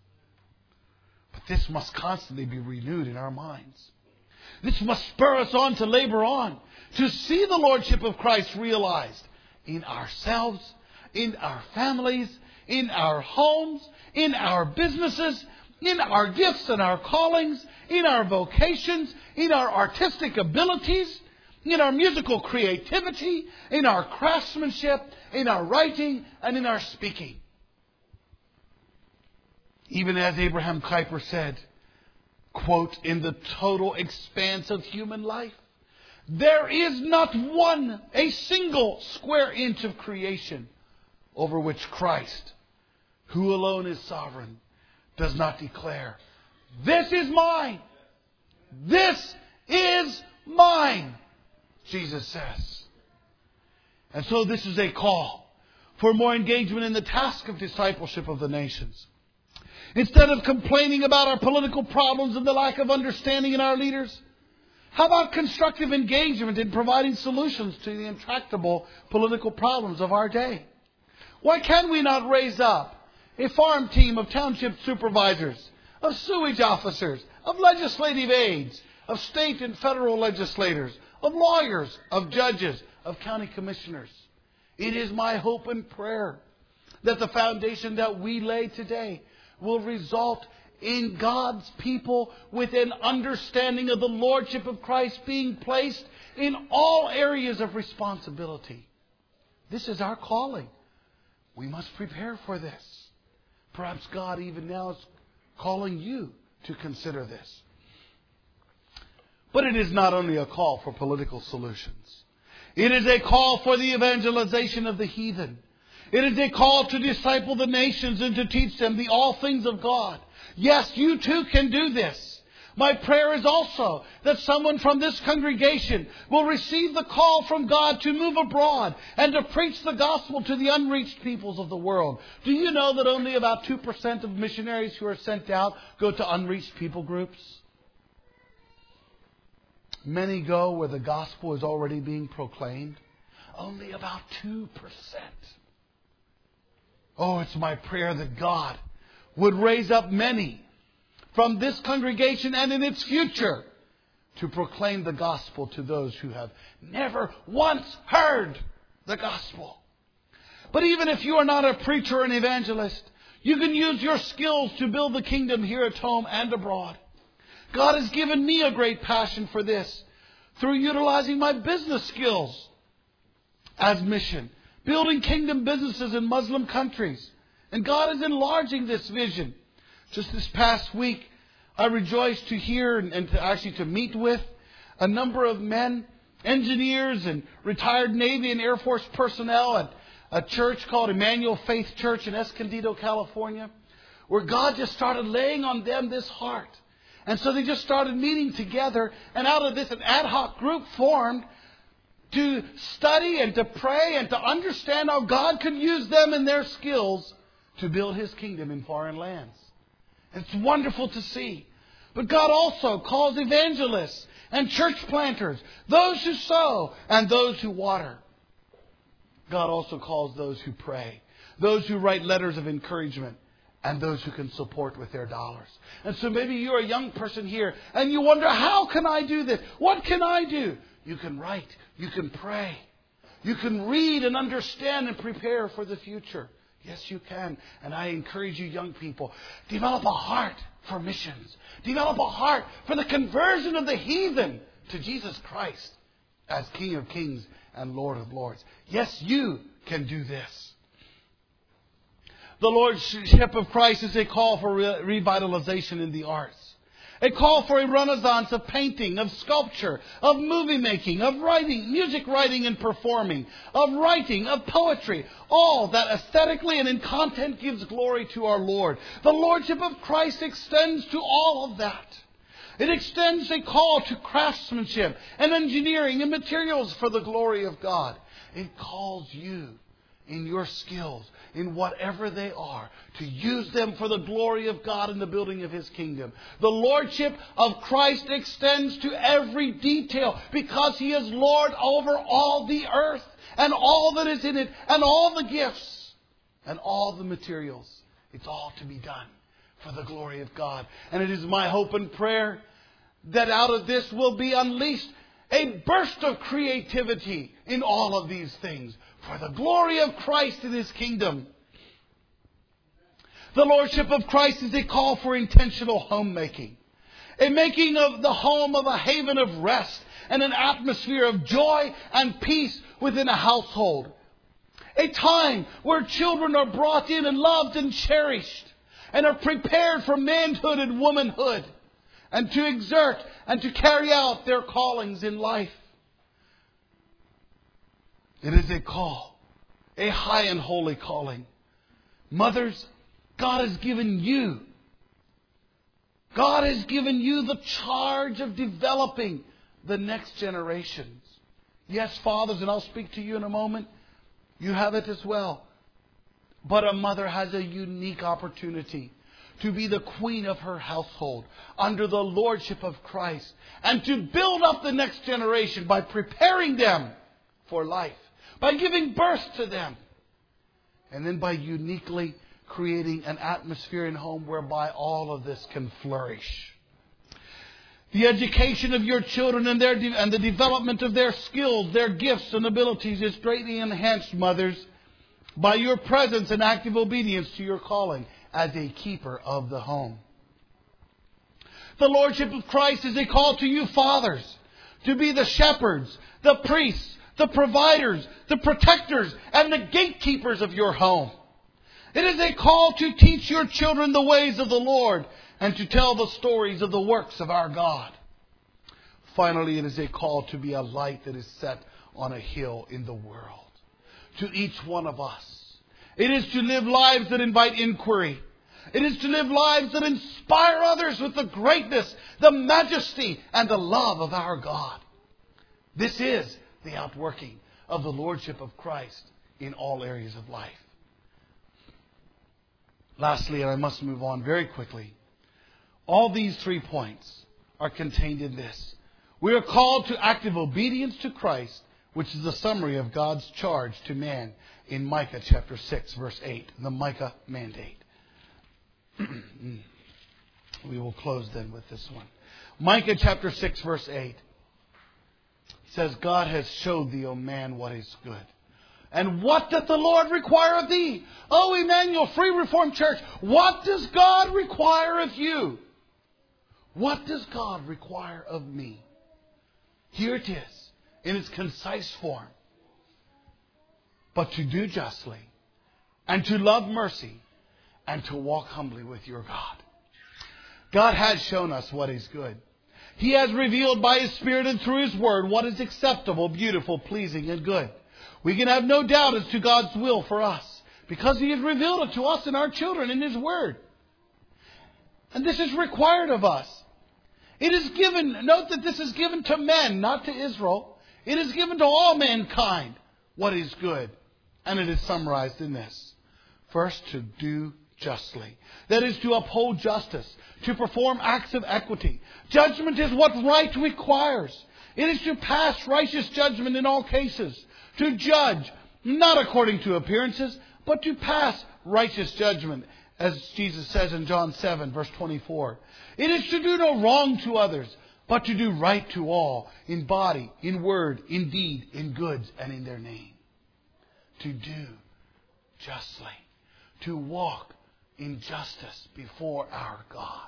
But this must constantly be renewed in our minds. This must spur us on to labor on, to see the Lordship of Christ realized in ourselves, in our families, in our homes, in our businesses, in our gifts and our callings, in our vocations, in our artistic abilities, in our musical creativity, in our craftsmanship, in our writing, and in our speaking. Even as Abraham Kuyper said, quote, in the total expanse of human life, there is not a single square inch of creation over which Christ, who alone is sovereign, does not declare, "This is mine. This is mine," Jesus says. And so this is a call for more engagement in the task of discipleship of the nations. Instead of complaining about our political problems and the lack of understanding in our leaders, how about constructive engagement in providing solutions to the intractable political problems of our day? Why can we not raise up a farm team of township supervisors, of sewage officers, of legislative aides, of state and federal legislators, of lawyers, of judges, of county commissioners? It is my hope and prayer that the foundation that we lay today will result in God's people with an understanding of the Lordship of Christ being placed in all areas of responsibility. This is our calling. We must prepare for this. Perhaps God even now is calling you to consider this. But it is not only a call for political solutions. It is a call for the evangelization of the heathen. It is a call to disciple the nations and to teach them the all things of God. Yes, you too can do this. My prayer is also that someone from this congregation will receive the call from God to move abroad and to preach the gospel to the unreached peoples of the world. Do you know that only about 2% of missionaries who are sent out go to unreached people groups? Many go where the gospel is already being proclaimed. Only about 2%. Oh, it's my prayer that God would raise up many from this congregation and in its future to proclaim the gospel to those who have never once heard the gospel. But even if you are not a preacher or an evangelist, you can use your skills to build the kingdom here at home and abroad. God has given me a great passion for this through utilizing my business skills as mission, building kingdom businesses in Muslim countries. And God is enlarging this vision. Just this past week, I rejoiced to hear and to meet with a number of men, engineers and retired Navy and Air Force personnel at a church called Emmanuel Faith Church in Escondido, California, where God just started laying on them this heart. And so they just started meeting together, and out of this an ad hoc group formed to study and to pray and to understand how God could use them and their skills to build His kingdom in foreign lands. It's wonderful to see. But God also calls evangelists and church planters, those who sow and those who water. God also calls those who pray, those who write letters of encouragement, and those who can support with their dollars. And so maybe you're a young person here and you wonder, how can I do this? What can I do? You can write. You can pray. You can read and understand and prepare for the future. Yes, you can. And I encourage you young people, develop a heart for missions. Develop a heart for the conversion of the heathen to Jesus Christ as King of Kings and Lord of Lords. Yes, you can do this. The Lordship of Christ is a call for revitalization in the arts. A call for a renaissance of painting, of sculpture, of movie making, of writing, music writing and performing, of writing, of poetry. All that aesthetically and in content gives glory to our Lord. The Lordship of Christ extends to all of that. It extends a call to craftsmanship and engineering and materials for the glory of God. It calls you in your skills, in whatever they are, to use them for the glory of God and the building of His kingdom. The Lordship of Christ extends to every detail because He is Lord over all the earth and all that is in it and all the gifts and all the materials. It's all to be done for the glory of God. And it is my hope and prayer that out of this will be unleashed a burst of creativity in all of these things for the glory of Christ and His kingdom. The Lordship of Christ is a call for intentional homemaking. A making of the home of a haven of rest and an atmosphere of joy and peace within a household. A time where children are brought in and loved and cherished and are prepared for manhood and womanhood and to exert and to carry out their callings in life. It is a call, a high and holy calling. Mothers, God has given you the charge of developing the next generations. Yes, fathers, and I'll speak to you in a moment, you have it as well. But a mother has a unique opportunity to be the queen of her household under the Lordship of Christ and to build up the next generation by preparing them for life, by giving birth to them, and then by uniquely creating an atmosphere in home whereby all of this can flourish. The education of your children and the development of their skills, their gifts and abilities is greatly enhanced, mothers, by your presence and active obedience to your calling as a keeper of the home. The Lordship of Christ is a call to you, fathers, to be the shepherds, the priests, the providers, the protectors, and the gatekeepers of your home. It is a call to teach your children the ways of the Lord and to tell the stories of the works of our God. Finally, it is a call to be a light that is set on a hill in the world. To each one of us. It is to live lives that invite inquiry. It is to live lives that inspire others with the greatness, the majesty, and the love of our God. This is the outworking of the Lordship of Christ in all areas of life. Lastly, and I must move on very quickly, all these 3 points are contained in this. We are called to active obedience to Christ, which is the summary of God's charge to man in Micah chapter 6, verse 8, the Micah mandate. We will close then with this one. Micah chapter 6, verse 8 says, God has showed thee, O man, what is good. And what doth the Lord require of thee? Oh, Emmanuel Free Reformed Church, what does God require of you? What does God require of me? Here it is, in its concise form. But to do justly, and to love mercy, and to walk humbly with your God. God has shown us what is good. He has revealed by His Spirit and through His Word what is acceptable, beautiful, pleasing, and good. We can have no doubt as to God's will for us, because He has revealed it to us and our children in His Word. And this is required of us. It is given, note that this is given to men, not to Israel. It is given to all mankind what is good. And it is summarized in this. First, to do justly. That is to uphold justice, to perform acts of equity. Judgment is what right requires. It is to pass righteous judgment in all cases. To judge, not according to appearances, but to pass righteous judgment, as Jesus says in John 7, verse 24. It is to do no wrong to others, but to do right to all, in body, in word, in deed, in goods, and in their name. To do justly. To walk in justice before our God.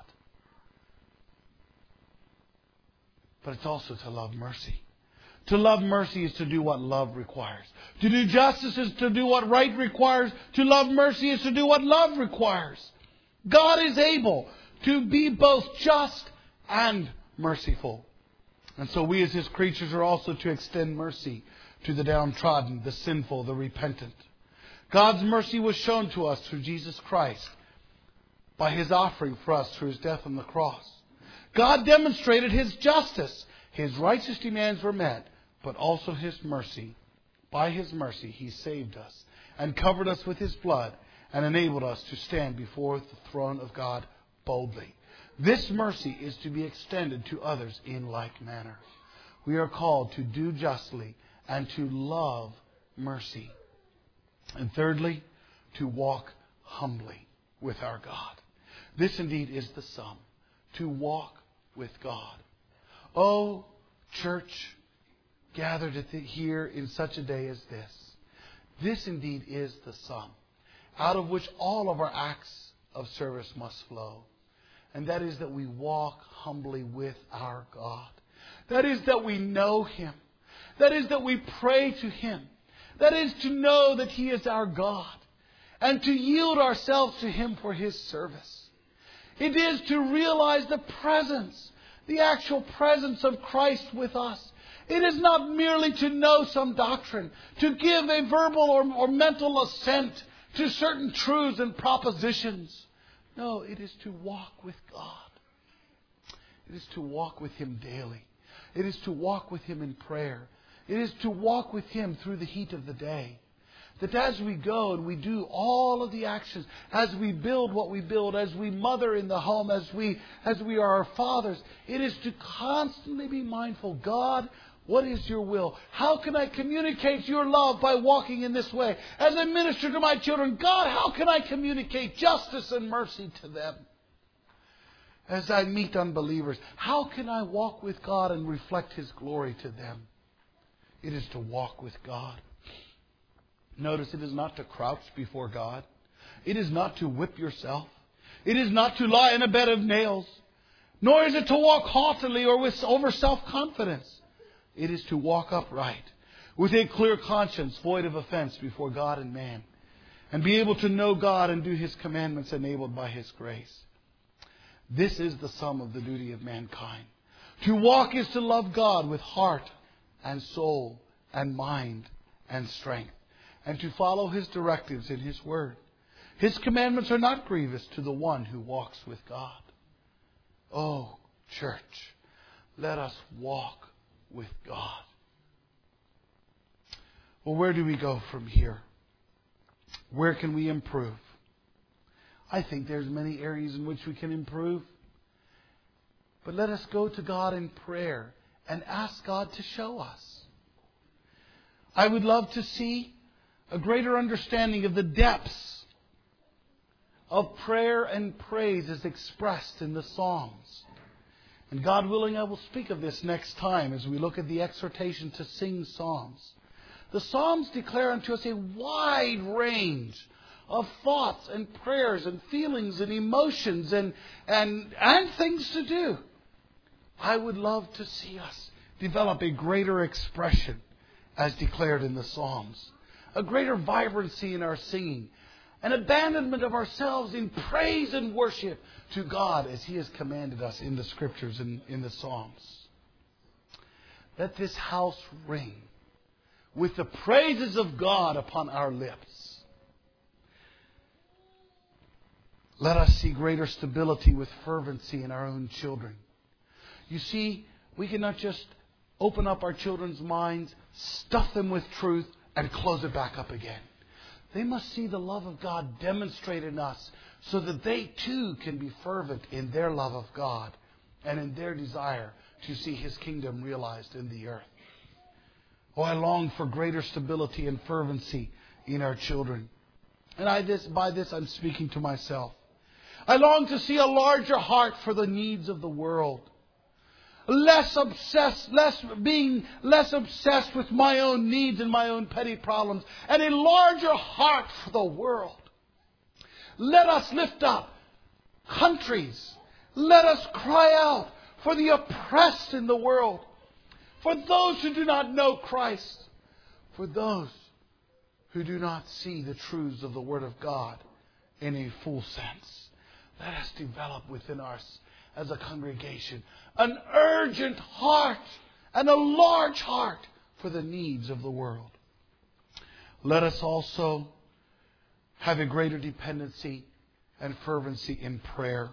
But it's also to love mercy. To love mercy is to do what love requires. To do justice is to do what right requires. To love mercy is to do what love requires. God is able to be both just and merciful. And so we as His creatures are also to extend mercy to the downtrodden, the sinful, the repentant. God's mercy was shown to us through Jesus Christ by His offering for us through His death on the cross. God demonstrated His justice. His righteous demands were met, but also His mercy. By His mercy, He saved us and covered us with His blood and enabled us to stand before the throne of God boldly. This mercy is to be extended to others in like manner. We are called to do justly and to love mercy. And thirdly, to walk humbly with our God. This indeed is the sum. To walk with God. Oh, church, gathered here in such a day as this. This indeed is the sum, out of which all of our acts of service must flow. And that is that we walk humbly with our God. That is that we know Him. That is that we pray to Him. That is to know that He is our God. And to yield ourselves to Him for His service. It is to realize the presence, the actual presence of Christ with us. It is not merely to know some doctrine, to give a verbal or mental assent to certain truths and propositions. No, it is to walk with God. It is to walk with Him daily. It is to walk with Him in prayer. It is to walk with Him through the heat of the day. That as we go and we do all of the actions, as we build what we build, as we mother in the home, as we are our fathers, it is to constantly be mindful, God, what is your will? How can I communicate your love by walking in this way? As I minister to my children, God, how can I communicate justice and mercy to them? As I meet unbelievers, how can I walk with God and reflect His glory to them? It is to walk with God. Notice it is not to crouch before God. It is not to whip yourself. It is not to lie in a bed of nails. Nor is it to walk haughtily or with over self-confidence. It is to walk upright, with a clear conscience, void of offense before God and man, and be able to know God and do His commandments enabled by His grace. This is the sum of the duty of mankind. To walk is to love God with heart and soul and mind and strength, and to follow His directives in His Word. His commandments are not grievous to the one who walks with God. Oh, church, let us walk with God. Well, where do we go from here? Where can we improve? I think there's many areas in which we can improve. But let us go to God in prayer and ask God to show us. I would love to see a greater understanding of the depths of prayer and praise as expressed in the Psalms. And God willing, I will speak of this next time as we look at the exhortation to sing psalms. The Psalms declare unto us a wide range of thoughts and prayers and feelings and emotions and things to do. I would love to see us develop a greater expression as declared in the Psalms. A greater vibrancy in our singing. An abandonment of ourselves in praise and worship to God as He has commanded us in the Scriptures and in the Psalms. Let this house ring with the praises of God upon our lips. Let us see greater stability with fervency in our own children. You see, we cannot just open up our children's minds, stuff them with truth, and close it back up again. They must see the love of God demonstrated in us so that they too can be fervent in their love of God and in their desire to see His kingdom realized in the earth. Oh, I long for greater stability and fervency in our children. And by this I'm speaking to myself. I long to see a larger heart for the needs of the world. Being less obsessed with my own needs and my own petty problems, and a larger heart for the world. Let us lift up countries. Let us cry out for the oppressed in the world, for those who do not know Christ, for those who do not see the truths of the Word of God in a full sense. Let us develop within us as a congregation an urgent heart and a large heart for the needs of the world. Let us also have a greater dependency and fervency in prayer.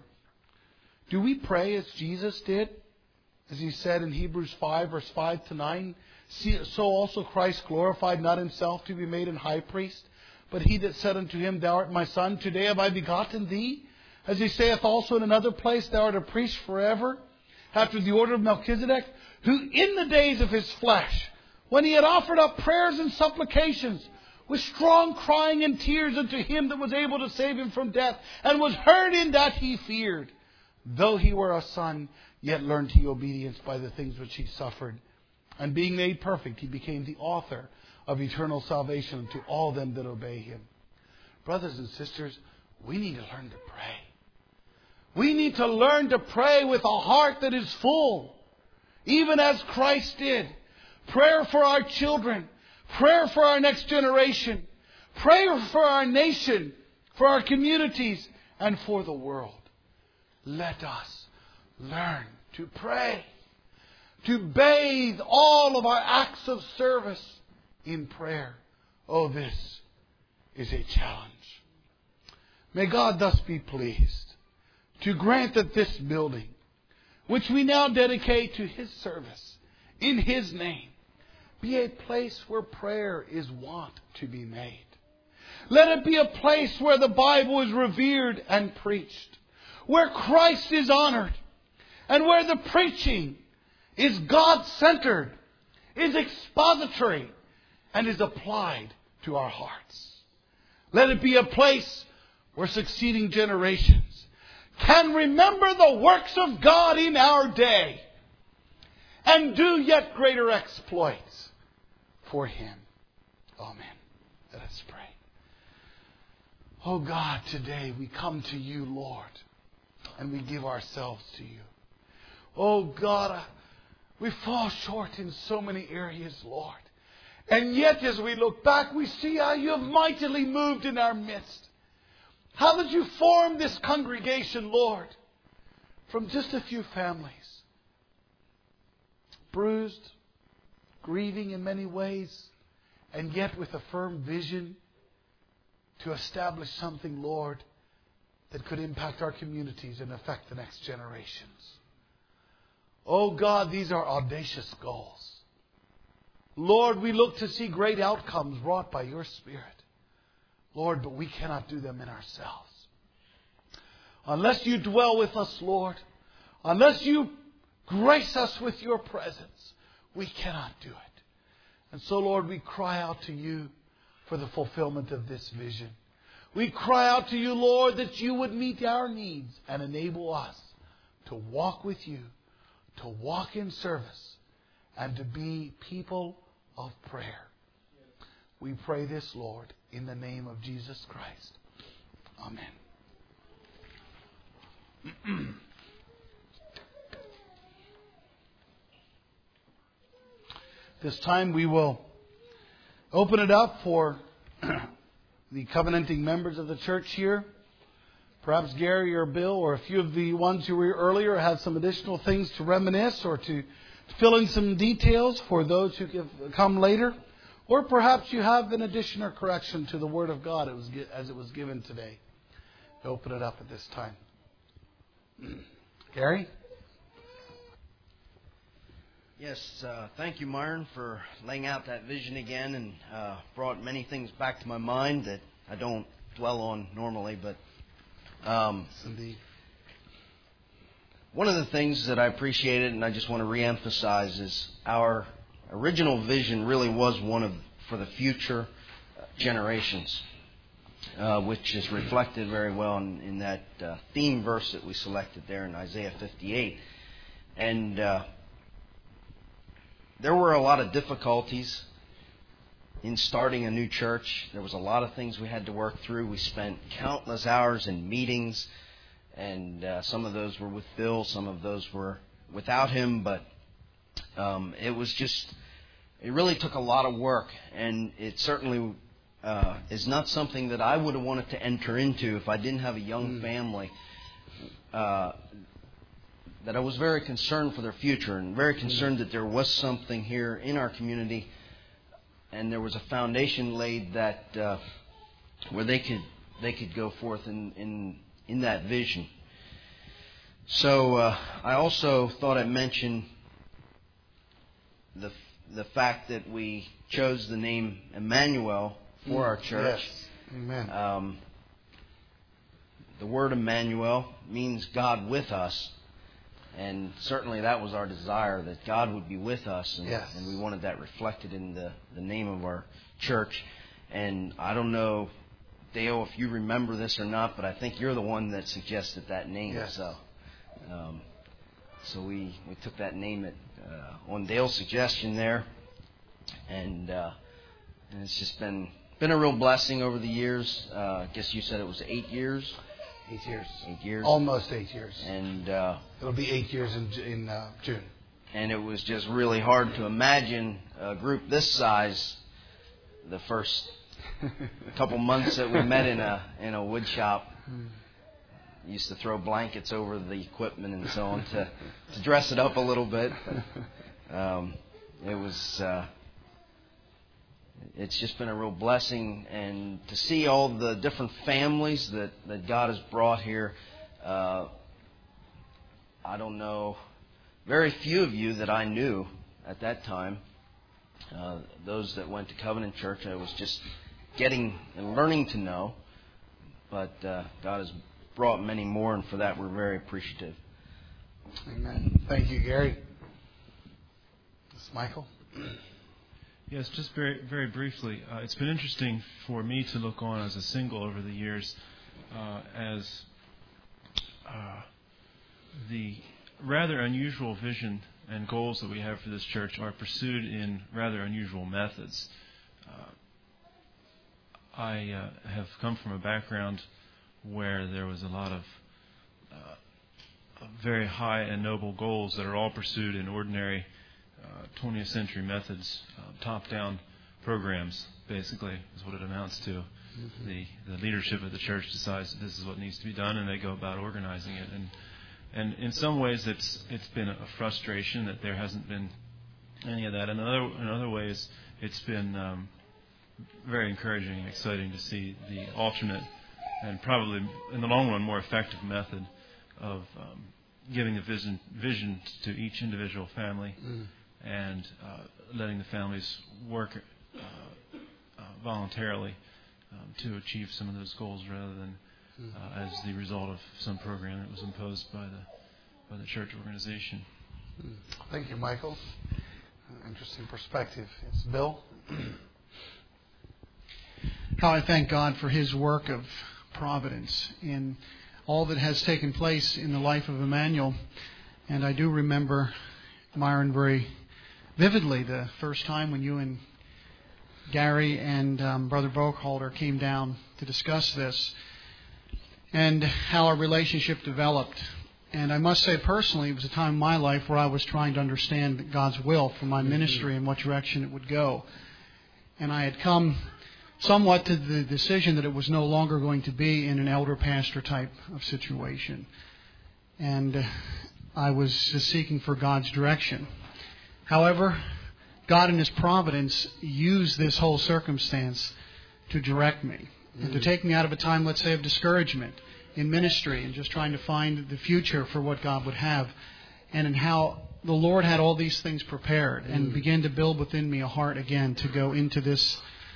Do we pray as Jesus did? As He said in Hebrews 5, verse 5 to 9, so also Christ glorified not Himself to be made an high priest, but He that said unto Him, Thou art my Son, today have I begotten Thee. As He saith also in another place, Thou art a priest forever, after the order of Melchizedek, who in the days of His flesh, when He had offered up prayers and supplications, with strong crying and tears unto Him that was able to save him from death, and was heard in that he feared. Though He were a son, yet learned He obedience by the things which He suffered. And being made perfect, He became the author of eternal salvation to all them that obey Him. Brothers and sisters, we need to learn to pray. We need to learn to pray with a heart that is full, even as Christ did. Prayer for our children, prayer for our next generation, prayer for our nation, for our communities, and for the world. Let us learn to pray, to bathe all of our acts of service in prayer. Oh, this is a challenge. May God thus be pleased to grant that this building, which we now dedicate to His service in His name, be a place where prayer is wont to be made. Let it be a place where the Bible is revered and preached, where Christ is honored, and where the preaching is God-centered, is expository, and is applied to our hearts. Let it be a place where succeeding generations can remember the works of God in our day and do yet greater exploits for Him. Amen. Let us pray. Oh God, today we come to You, Lord, and we give ourselves to You. Oh God, we fall short in so many areas, Lord. And yet as we look back, we see how You have mightily moved in our midst. How did You form this congregation, Lord, from just a few families, bruised, grieving in many ways, and yet with a firm vision to establish something, Lord, that could impact our communities and affect the next generations. Oh God, these are audacious goals. Lord, we look to see great outcomes wrought by Your Spirit. Lord, but we cannot do them in ourselves. Unless You dwell with us, Lord, unless You grace us with your presence, we cannot do it. And so, Lord, we cry out to you for the fulfillment of this vision. We cry out to you, Lord, that you would meet our needs and enable us to walk with you, to walk in service, and to be people of prayer. We pray this, Lord, in the name of Jesus Christ. Amen. This time we will open it up for the covenanting members of the church here. Perhaps Gary or Bill or a few of the ones who were here earlier have some additional things to reminisce or to fill in some details for those who come later. Or perhaps you have an addition or correction to the Word of God as it was given today. Open it up at this time. Gary? Yes, thank you, Myron, for laying out that vision again and brought many things back to my mind that I don't dwell on normally. But Indeed. One of the things that I appreciated and I just want to reemphasize is our original vision really was for the future generations, which is reflected very well in that theme verse that we selected there in Isaiah 58. And there were a lot of difficulties in starting a new church. There was a lot of things we had to work through. We spent countless hours in meetings, and some of those were with Bill, some of those were without him, but it really took a lot of work, and it certainly is not something that I would have wanted to enter into if I didn't have a young family that I was very concerned for their future and very concerned that there was something here in our community and there was a foundation laid that where they could go forth in that vision. So I also thought I'd mention the fact that we chose the name Emmanuel for our church. Yes. Amen. The word Emmanuel means God with us. And certainly that was our desire, that God would be with us. And, yes. And we wanted that reflected in the name of our church. And I don't know, Dale, if you remember this or not, but I think you're the one that suggested that name. Yes. So we took that name on Dale's suggestion there. And it's just been a real blessing over the years. I guess you said it was 8 years. 8 years. 8 years. Almost 8 years. And it'll be 8 years in June. And it was just really hard to imagine a group this size the first couple months that we met in a wood shop. Used to throw blankets over the equipment and so on to dress it up a little bit. But, it was. It's just been a real blessing, and to see all the different families that God has brought here. I don't know, very few of you that I knew at that time. Those that went to Covenant Church, I was just getting and learning to know. But God has brought many more, and for that we're very appreciative. Amen. Thank you, Gary. This is Michael. Yes, just very, very briefly. It's been interesting for me to look on as a single over the years as the rather unusual vision and goals that we have for this church are pursued in rather unusual methods. I have come from a background where there was a lot of very high and noble goals that are all pursued in ordinary 20th century methods, top-down programs, basically, is what it amounts to. Mm-hmm. The leadership of the church decides that this is what needs to be done, and they go about organizing it. And in some ways, it's been a frustration that there hasn't been any of that. In other ways, it's been very encouraging and exciting to see the alternate and probably, in the long run, more effective method of giving the vision to each individual family. And letting the families work voluntarily to achieve some of those goals rather than as the result of some program that was imposed by the church organization. Thank you, Michael. Interesting perspective. Yes, Bill? How I thank God for His work of providence in all that has taken place in the life of Emmanuel. And I do remember, Myron, very vividly the first time when you and Gary and Brother Burkhalter came down to discuss this and how our relationship developed. And I must say personally, it was a time in my life where I was trying to understand God's will for my ministry and what direction it would go. And I had come somewhat to the decision that it was no longer going to be in an elder pastor type of situation. And I was just seeking for God's direction. However, God in His providence used this whole circumstance to direct me and to take me out of a time, let's say, of discouragement in ministry and just trying to find the future for what God would have, and in how the Lord had all these things prepared and began to build within me a heart again to go into this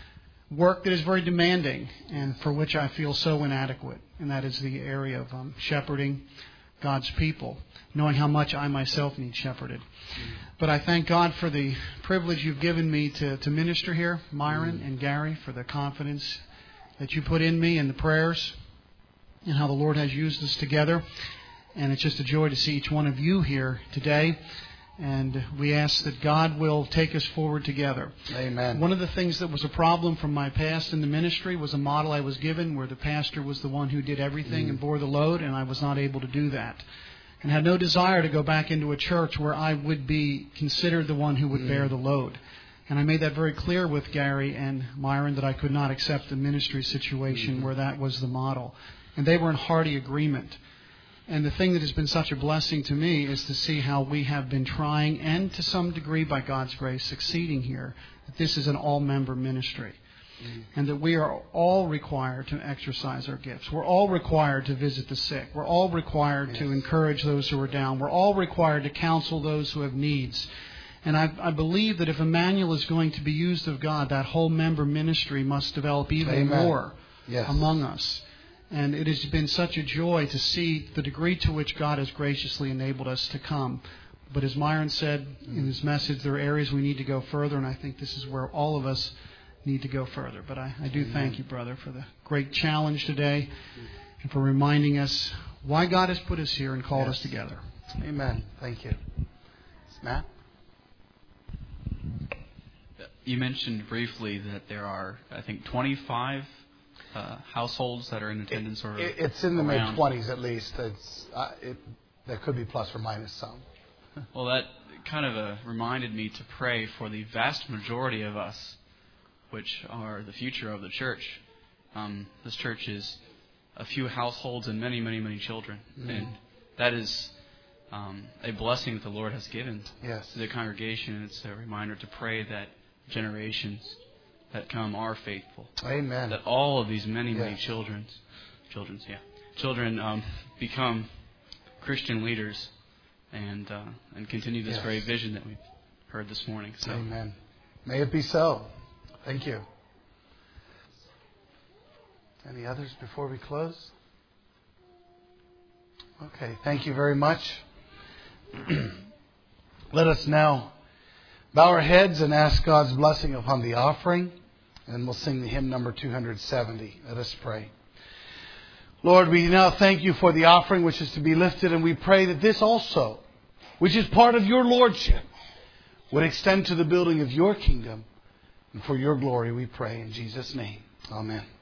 work that is very demanding and for which I feel so inadequate, and that is the area of shepherding God's people, knowing how much I myself need shepherded. But I thank God for the privilege you've given me to minister here, Myron and Gary, for the confidence that you put in me and the prayers and how the Lord has used us together. And it's just a joy to see each one of you here today. And we ask that God will take us forward together. Amen. One of the things that was a problem from my past in the ministry was a model I was given where the pastor was the one who did everything and bore the load, and I was not able to do that. And had no desire to go back into a church where I would be considered the one who would bear the load. And I made that very clear with Gary and Myron that I could not accept a ministry situation where that was the model. And they were in hearty agreement. And the thing that has been such a blessing to me is to see how we have been trying, and to some degree by God's grace succeeding here, that this is an all-member ministry. And that we are all required to exercise our gifts. We're all required to visit the sick. We're all required to encourage those who are down. We're all required to counsel those who have needs. And I believe that if Emmanuel is going to be used of God, that whole member ministry must develop even more among us. And it has been such a joy to see the degree to which God has graciously enabled us to come. But as Myron said in his message, there are areas we need to go further, and I think this is where all of us need to go further. But I do thank you, brother, for the great challenge today and for reminding us why God has put us here and called us together. Amen. Thank you. Matt? You mentioned briefly that there are, I think, 25 households that are in attendance, or it's in the mid-20s at least. That could be plus or minus some. Well, that kind of reminded me to pray for the vast majority of us, which are the future of the church. This church is a few households and many, many, many children, and that is a blessing that the Lord has given to the congregation. It's a reminder to pray that generations that come are faithful. Amen. That all of these many, many children become Christian leaders and continue this very vision that we've heard this morning. So. Amen. May it be so. Thank you. Any others before we close? Okay. Thank you very much. Let us now bow our heads and ask God's blessing upon the offering. And we'll sing the hymn number 270. Let us pray. Lord, we now thank you for the offering which is to be lifted, and we pray that this also, which is part of your lordship, would extend to the building of your kingdom. And for your glory we pray in Jesus' name. Amen.